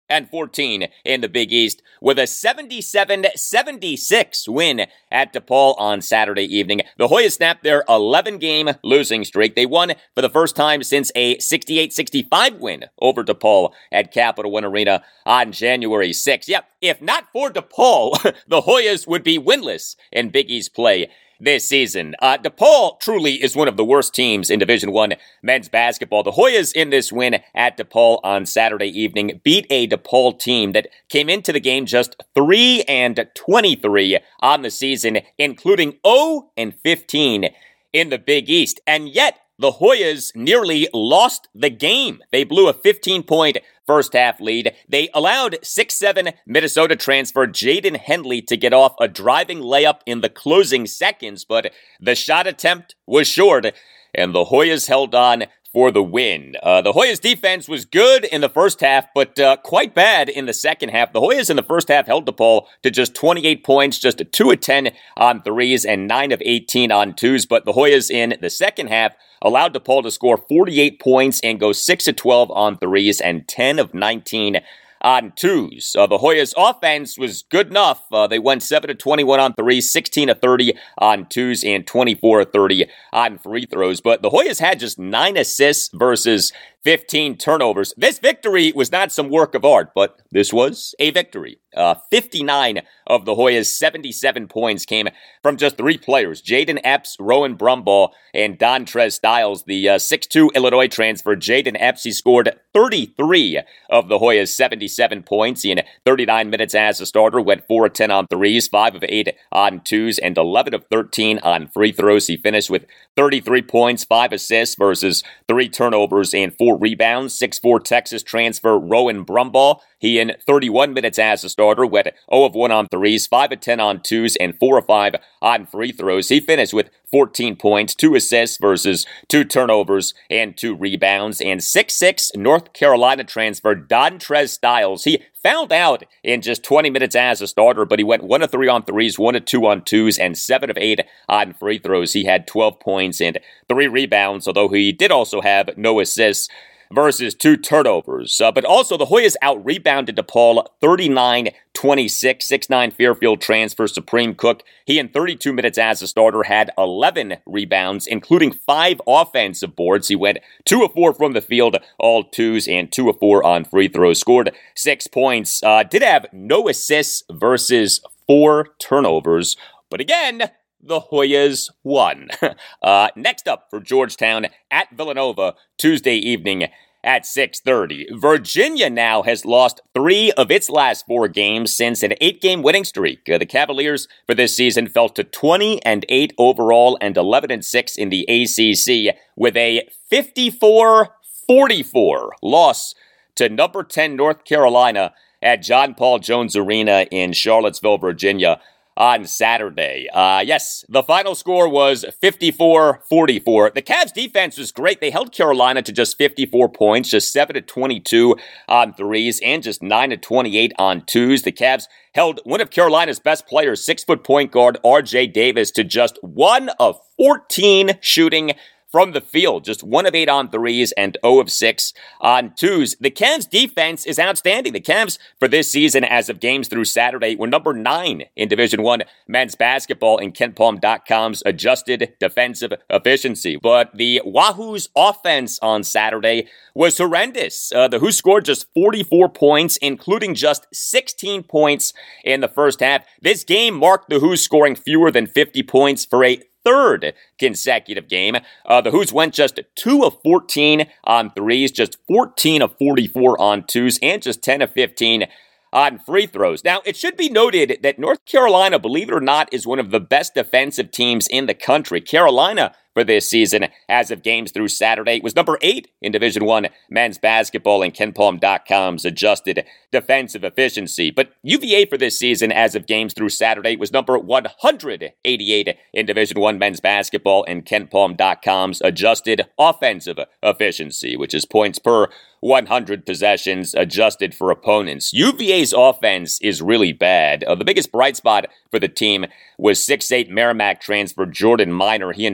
and fourteen in the Big East with a seventy-seven seventy-six win at DePaul on Saturday evening. The Hoyas snapped their eleven-game losing streak. They won for the first time since a sixty-eight sixty-five win over DePaul at Capital One Arena on January sixth. Yep, if not for DePaul, the Hoyas would be winless in Big East play this season. Uh, DePaul truly is one of the worst teams in Division One men's basketball. The Hoyas in this win at DePaul on Saturday evening beat a DePaul team that came into the game just three and twenty-three on the season, including zero and fifteen in the Big East. And yet, the Hoyas nearly lost the game. They blew a fifteen-point first half lead. They allowed six seven Minnesota transfer Jaden Henley to get off a driving layup in the closing seconds, but the shot attempt was short, and the Hoyas held on for the win. Uh, the Hoyas defense was good in the first half, but uh, quite bad in the second half. The Hoyas in the first half held DePaul to just twenty-eight points, just two of ten on threes and nine of eighteen on twos, but the Hoyas in the second half allowed DePaul to score forty-eight points and go six of twelve on threes and ten of nineteen on twos. Uh, the Hoyas offense was good enough. Uh, they went seven of twenty-one on threes, sixteen of thirty on twos, and twenty-four of thirty on free throws. But the Hoyas had just nine assists versus fifteen turnovers. This victory was not some work of art, but this was a victory. Uh, fifty-nine of the Hoyas' seventy-seven points came from just three players, Jaden Epps, Rowan Brumbaugh, and Dontrez Styles. The uh, six two Illinois transfer, Jaden Epps, he scored thirty-three of the Hoyas' seventy-seven points in thirty-nine minutes as a starter, went four of ten on threes, five of eight on twos, and eleven of thirteen on free throws. He finished with thirty-three points, five assists versus three turnovers and four rebounds. six four Texas transfer Rowan Brumbaugh, he in thirty-one minutes as a starter went zero of one on threes, five of ten on twos, and four of five on free throws. He finished with fourteen points, two assists versus two turnovers and two rebounds. And six six North Carolina transfer Dontrez Styles, he fouled out in just twenty minutes as a starter, but he went one of three on threes, one of two on twos, and seven of eight on free throws. He had twelve points and three rebounds, although he did also have no assists versus two turnovers. Uh, but also, the Hoyas out-rebounded DePaul thirty-nine twenty-six. six nine Fairfield transfer Supreme Cook, he in thirty-two minutes as a starter had eleven rebounds, including five offensive boards. He went two of four from the field, all twos, and two of four on free throws. Scored six points. Uh, did have no assists versus four turnovers. But again, the Hoyas won. uh, next up for Georgetown at Villanova Tuesday evening at six thirty. Virginia now has lost three of its last four games since an eight-game winning streak. Uh, the Cavaliers for this season fell to twenty and eight overall and eleven and six in the A C C with a fifty-four forty-four loss to number ten North Carolina at John Paul Jones Arena in Charlottesville, Virginia on Saturday. Uh, yes, the final score was fifty-four forty-four. The Cavs defense was great. They held Carolina to just fifty-four points, just seven of twenty-two on threes, and just nine of twenty-eight on twos. The Cavs held one of Carolina's best players, six-foot point guard R J Davis, to just one of fourteen shooting from the field, just one of eight on threes and zero of six on twos. The Cavs defense is outstanding. The Cavs for this season, as of games through Saturday, were number nine in Division One men's basketball in Ken Palm dot com's adjusted defensive efficiency. But the Wahoo's offense on Saturday was horrendous. Uh, the Who scored just forty-four points, including just sixteen points in the first half. This game marked the Who scoring fewer than fifty points for a third consecutive game. Uh, the Hoos went just two of fourteen on threes, just fourteen of forty-four on twos, and just ten of fifteen on free throws. Now, it should be noted that North Carolina, believe it or not, is one of the best defensive teams in the country. Carolina, for this season, as of games through Saturday, was number eight in Division One men's basketball in Ken Palm dot com's adjusted defensive efficiency. But U V A for this season, as of games through Saturday, was number one hundred eighty-eight in Division One men's basketball in Ken Palm dot com's adjusted offensive efficiency, which is points per one hundred possessions adjusted for opponents. U V A's offense is really bad. Uh, the biggest bright spot for the team was six eight Merrimack transfer Jordan Minor. He in twenty-four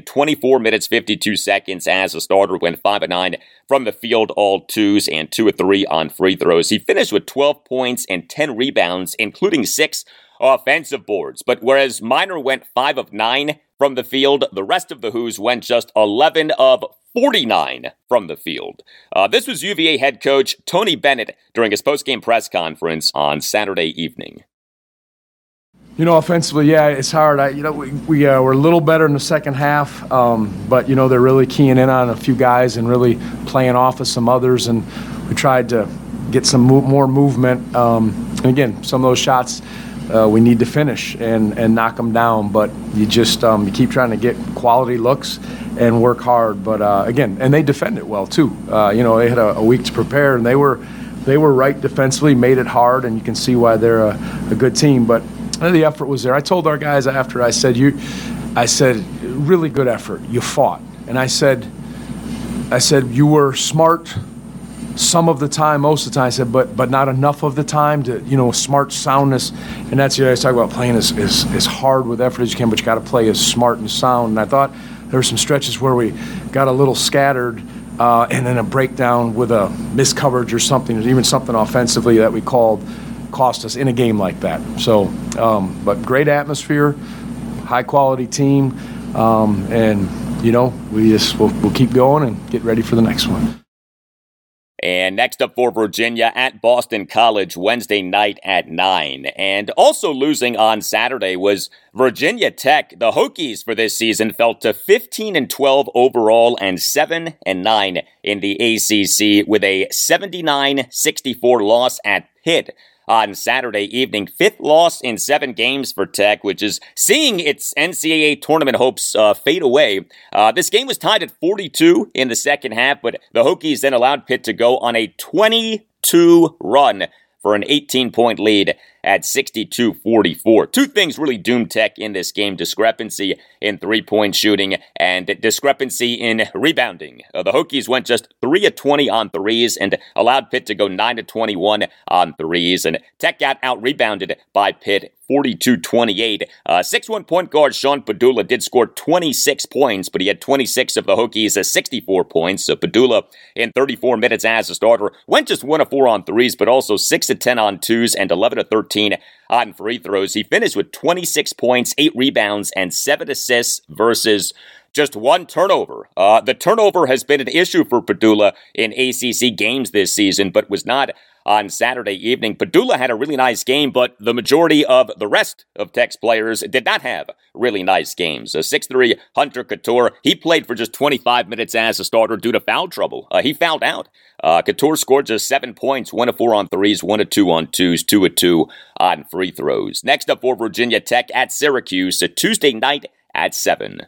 thirty-four minutes, fifty-two seconds as a starter, went five of nine from the field, all twos, and two of three on free throws. He finished with twelve points and ten rebounds, including six offensive boards. But whereas Minor went five of nine from the field, the rest of the Hoos went just eleven of forty-nine from the field. Uh, this was U V A head coach Tony Bennett during his postgame press conference on Saturday evening. You know, offensively, yeah, it's hard. I, you know, we, we uh, were a little better in the second half, um, but, you know, they're really keying in on a few guys and really playing off of some others, and we tried to get some mo- more movement. Um, and again, some of those shots uh, we need to finish and, and knock them down, but you just um, you keep trying to get quality looks and work hard. But, uh, again, and they defended well, too. Uh, you know, they had a, a week to prepare, and they were they were right defensively, made it hard, and you can see why they're a, a good team. But the effort was there. I told our guys after, I said, "You, I said, really good effort. You fought." And I said, I said, "You were smart some of the time, most of the time." I said, but but not enough of the time to, you know, smart soundness. And that's the I was talking about playing as, as, as hard with effort as you can, but you got to play as smart and sound. And I thought there were some stretches where we got a little scattered, uh, and then a breakdown with a missed coverage or something, or even something offensively that we called cost us in a game like that. So, um, but great atmosphere, high quality team, um, and you know, we just we'll, we'll keep going and get ready for the next one. And next up for Virginia at Boston College Wednesday night at nine. And also losing on Saturday was Virginia Tech. The Hokies for this season fell to fifteen and twelve overall and seven and nine in the A C C with a seventy-nine sixty-four loss at Pitt on Saturday evening. Fifth loss in seven games for Tech, which is seeing its N C double A tournament hopes uh, fade away. Uh, this game was tied at forty-two in the second half, but the Hokies then allowed Pitt to go on a twenty-two run for an eighteen-point lead at sixty-two forty-four. Two things really doomed Tech in this game: discrepancy in three-point shooting and discrepancy in rebounding. Uh, the Hokies went just three of twenty on threes and allowed Pitt to go nine of twenty-one on threes, and Tech got out-rebounded by Pitt forty-two twenty-eight. Uh, six one point guard Sean Padula did score twenty-six points, but he had twenty-six of the Hokies at sixty-four points. So Padula, in thirty-four minutes as a starter, went just one of four on threes, but also six of ten on twos and eleven of thirteen on free throws. He finished with twenty-six points, eight rebounds, and seven assists versus just one turnover. Uh, the turnover has been an issue for Padula in A C C games this season, but was not on Saturday evening. Padula had a really nice game, but the majority of the rest of Tech's players did not have really nice games. A six three Hunter Couture, he played for just twenty-five minutes as a starter due to foul trouble. Uh, he fouled out. Uh, Couture scored just seven points, one of four on threes, one of two on twos, two of two on free throws. Next up for Virginia Tech at Syracuse, a Tuesday night at seven.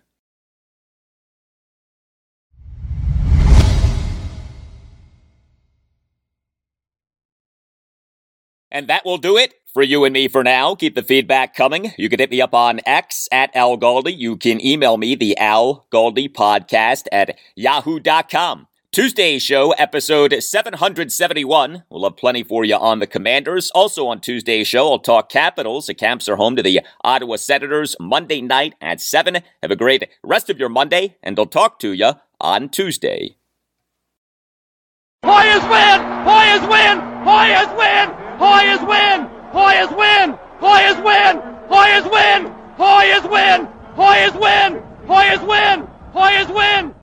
And that will do it for you and me for now. Keep the feedback coming. You can hit me up on X at Al Galdi. You can email me, the Al Galdi podcast at yahoo dot com. Tuesday's show, episode seven seventy-one. We'll have plenty for you on the Commanders. Also on Tuesday's show, I'll talk Capitals. The Caps are home to the Ottawa Senators Monday night at seven. Have a great rest of your Monday, and I'll talk to you on Tuesday. Hoyas win! Hoyas win! Hoyas win! Hoyas win! Hoyas win! Hoyas win! Hoyas win! Hoyas win! Hoyas win! Hoyas win! Hoyas win!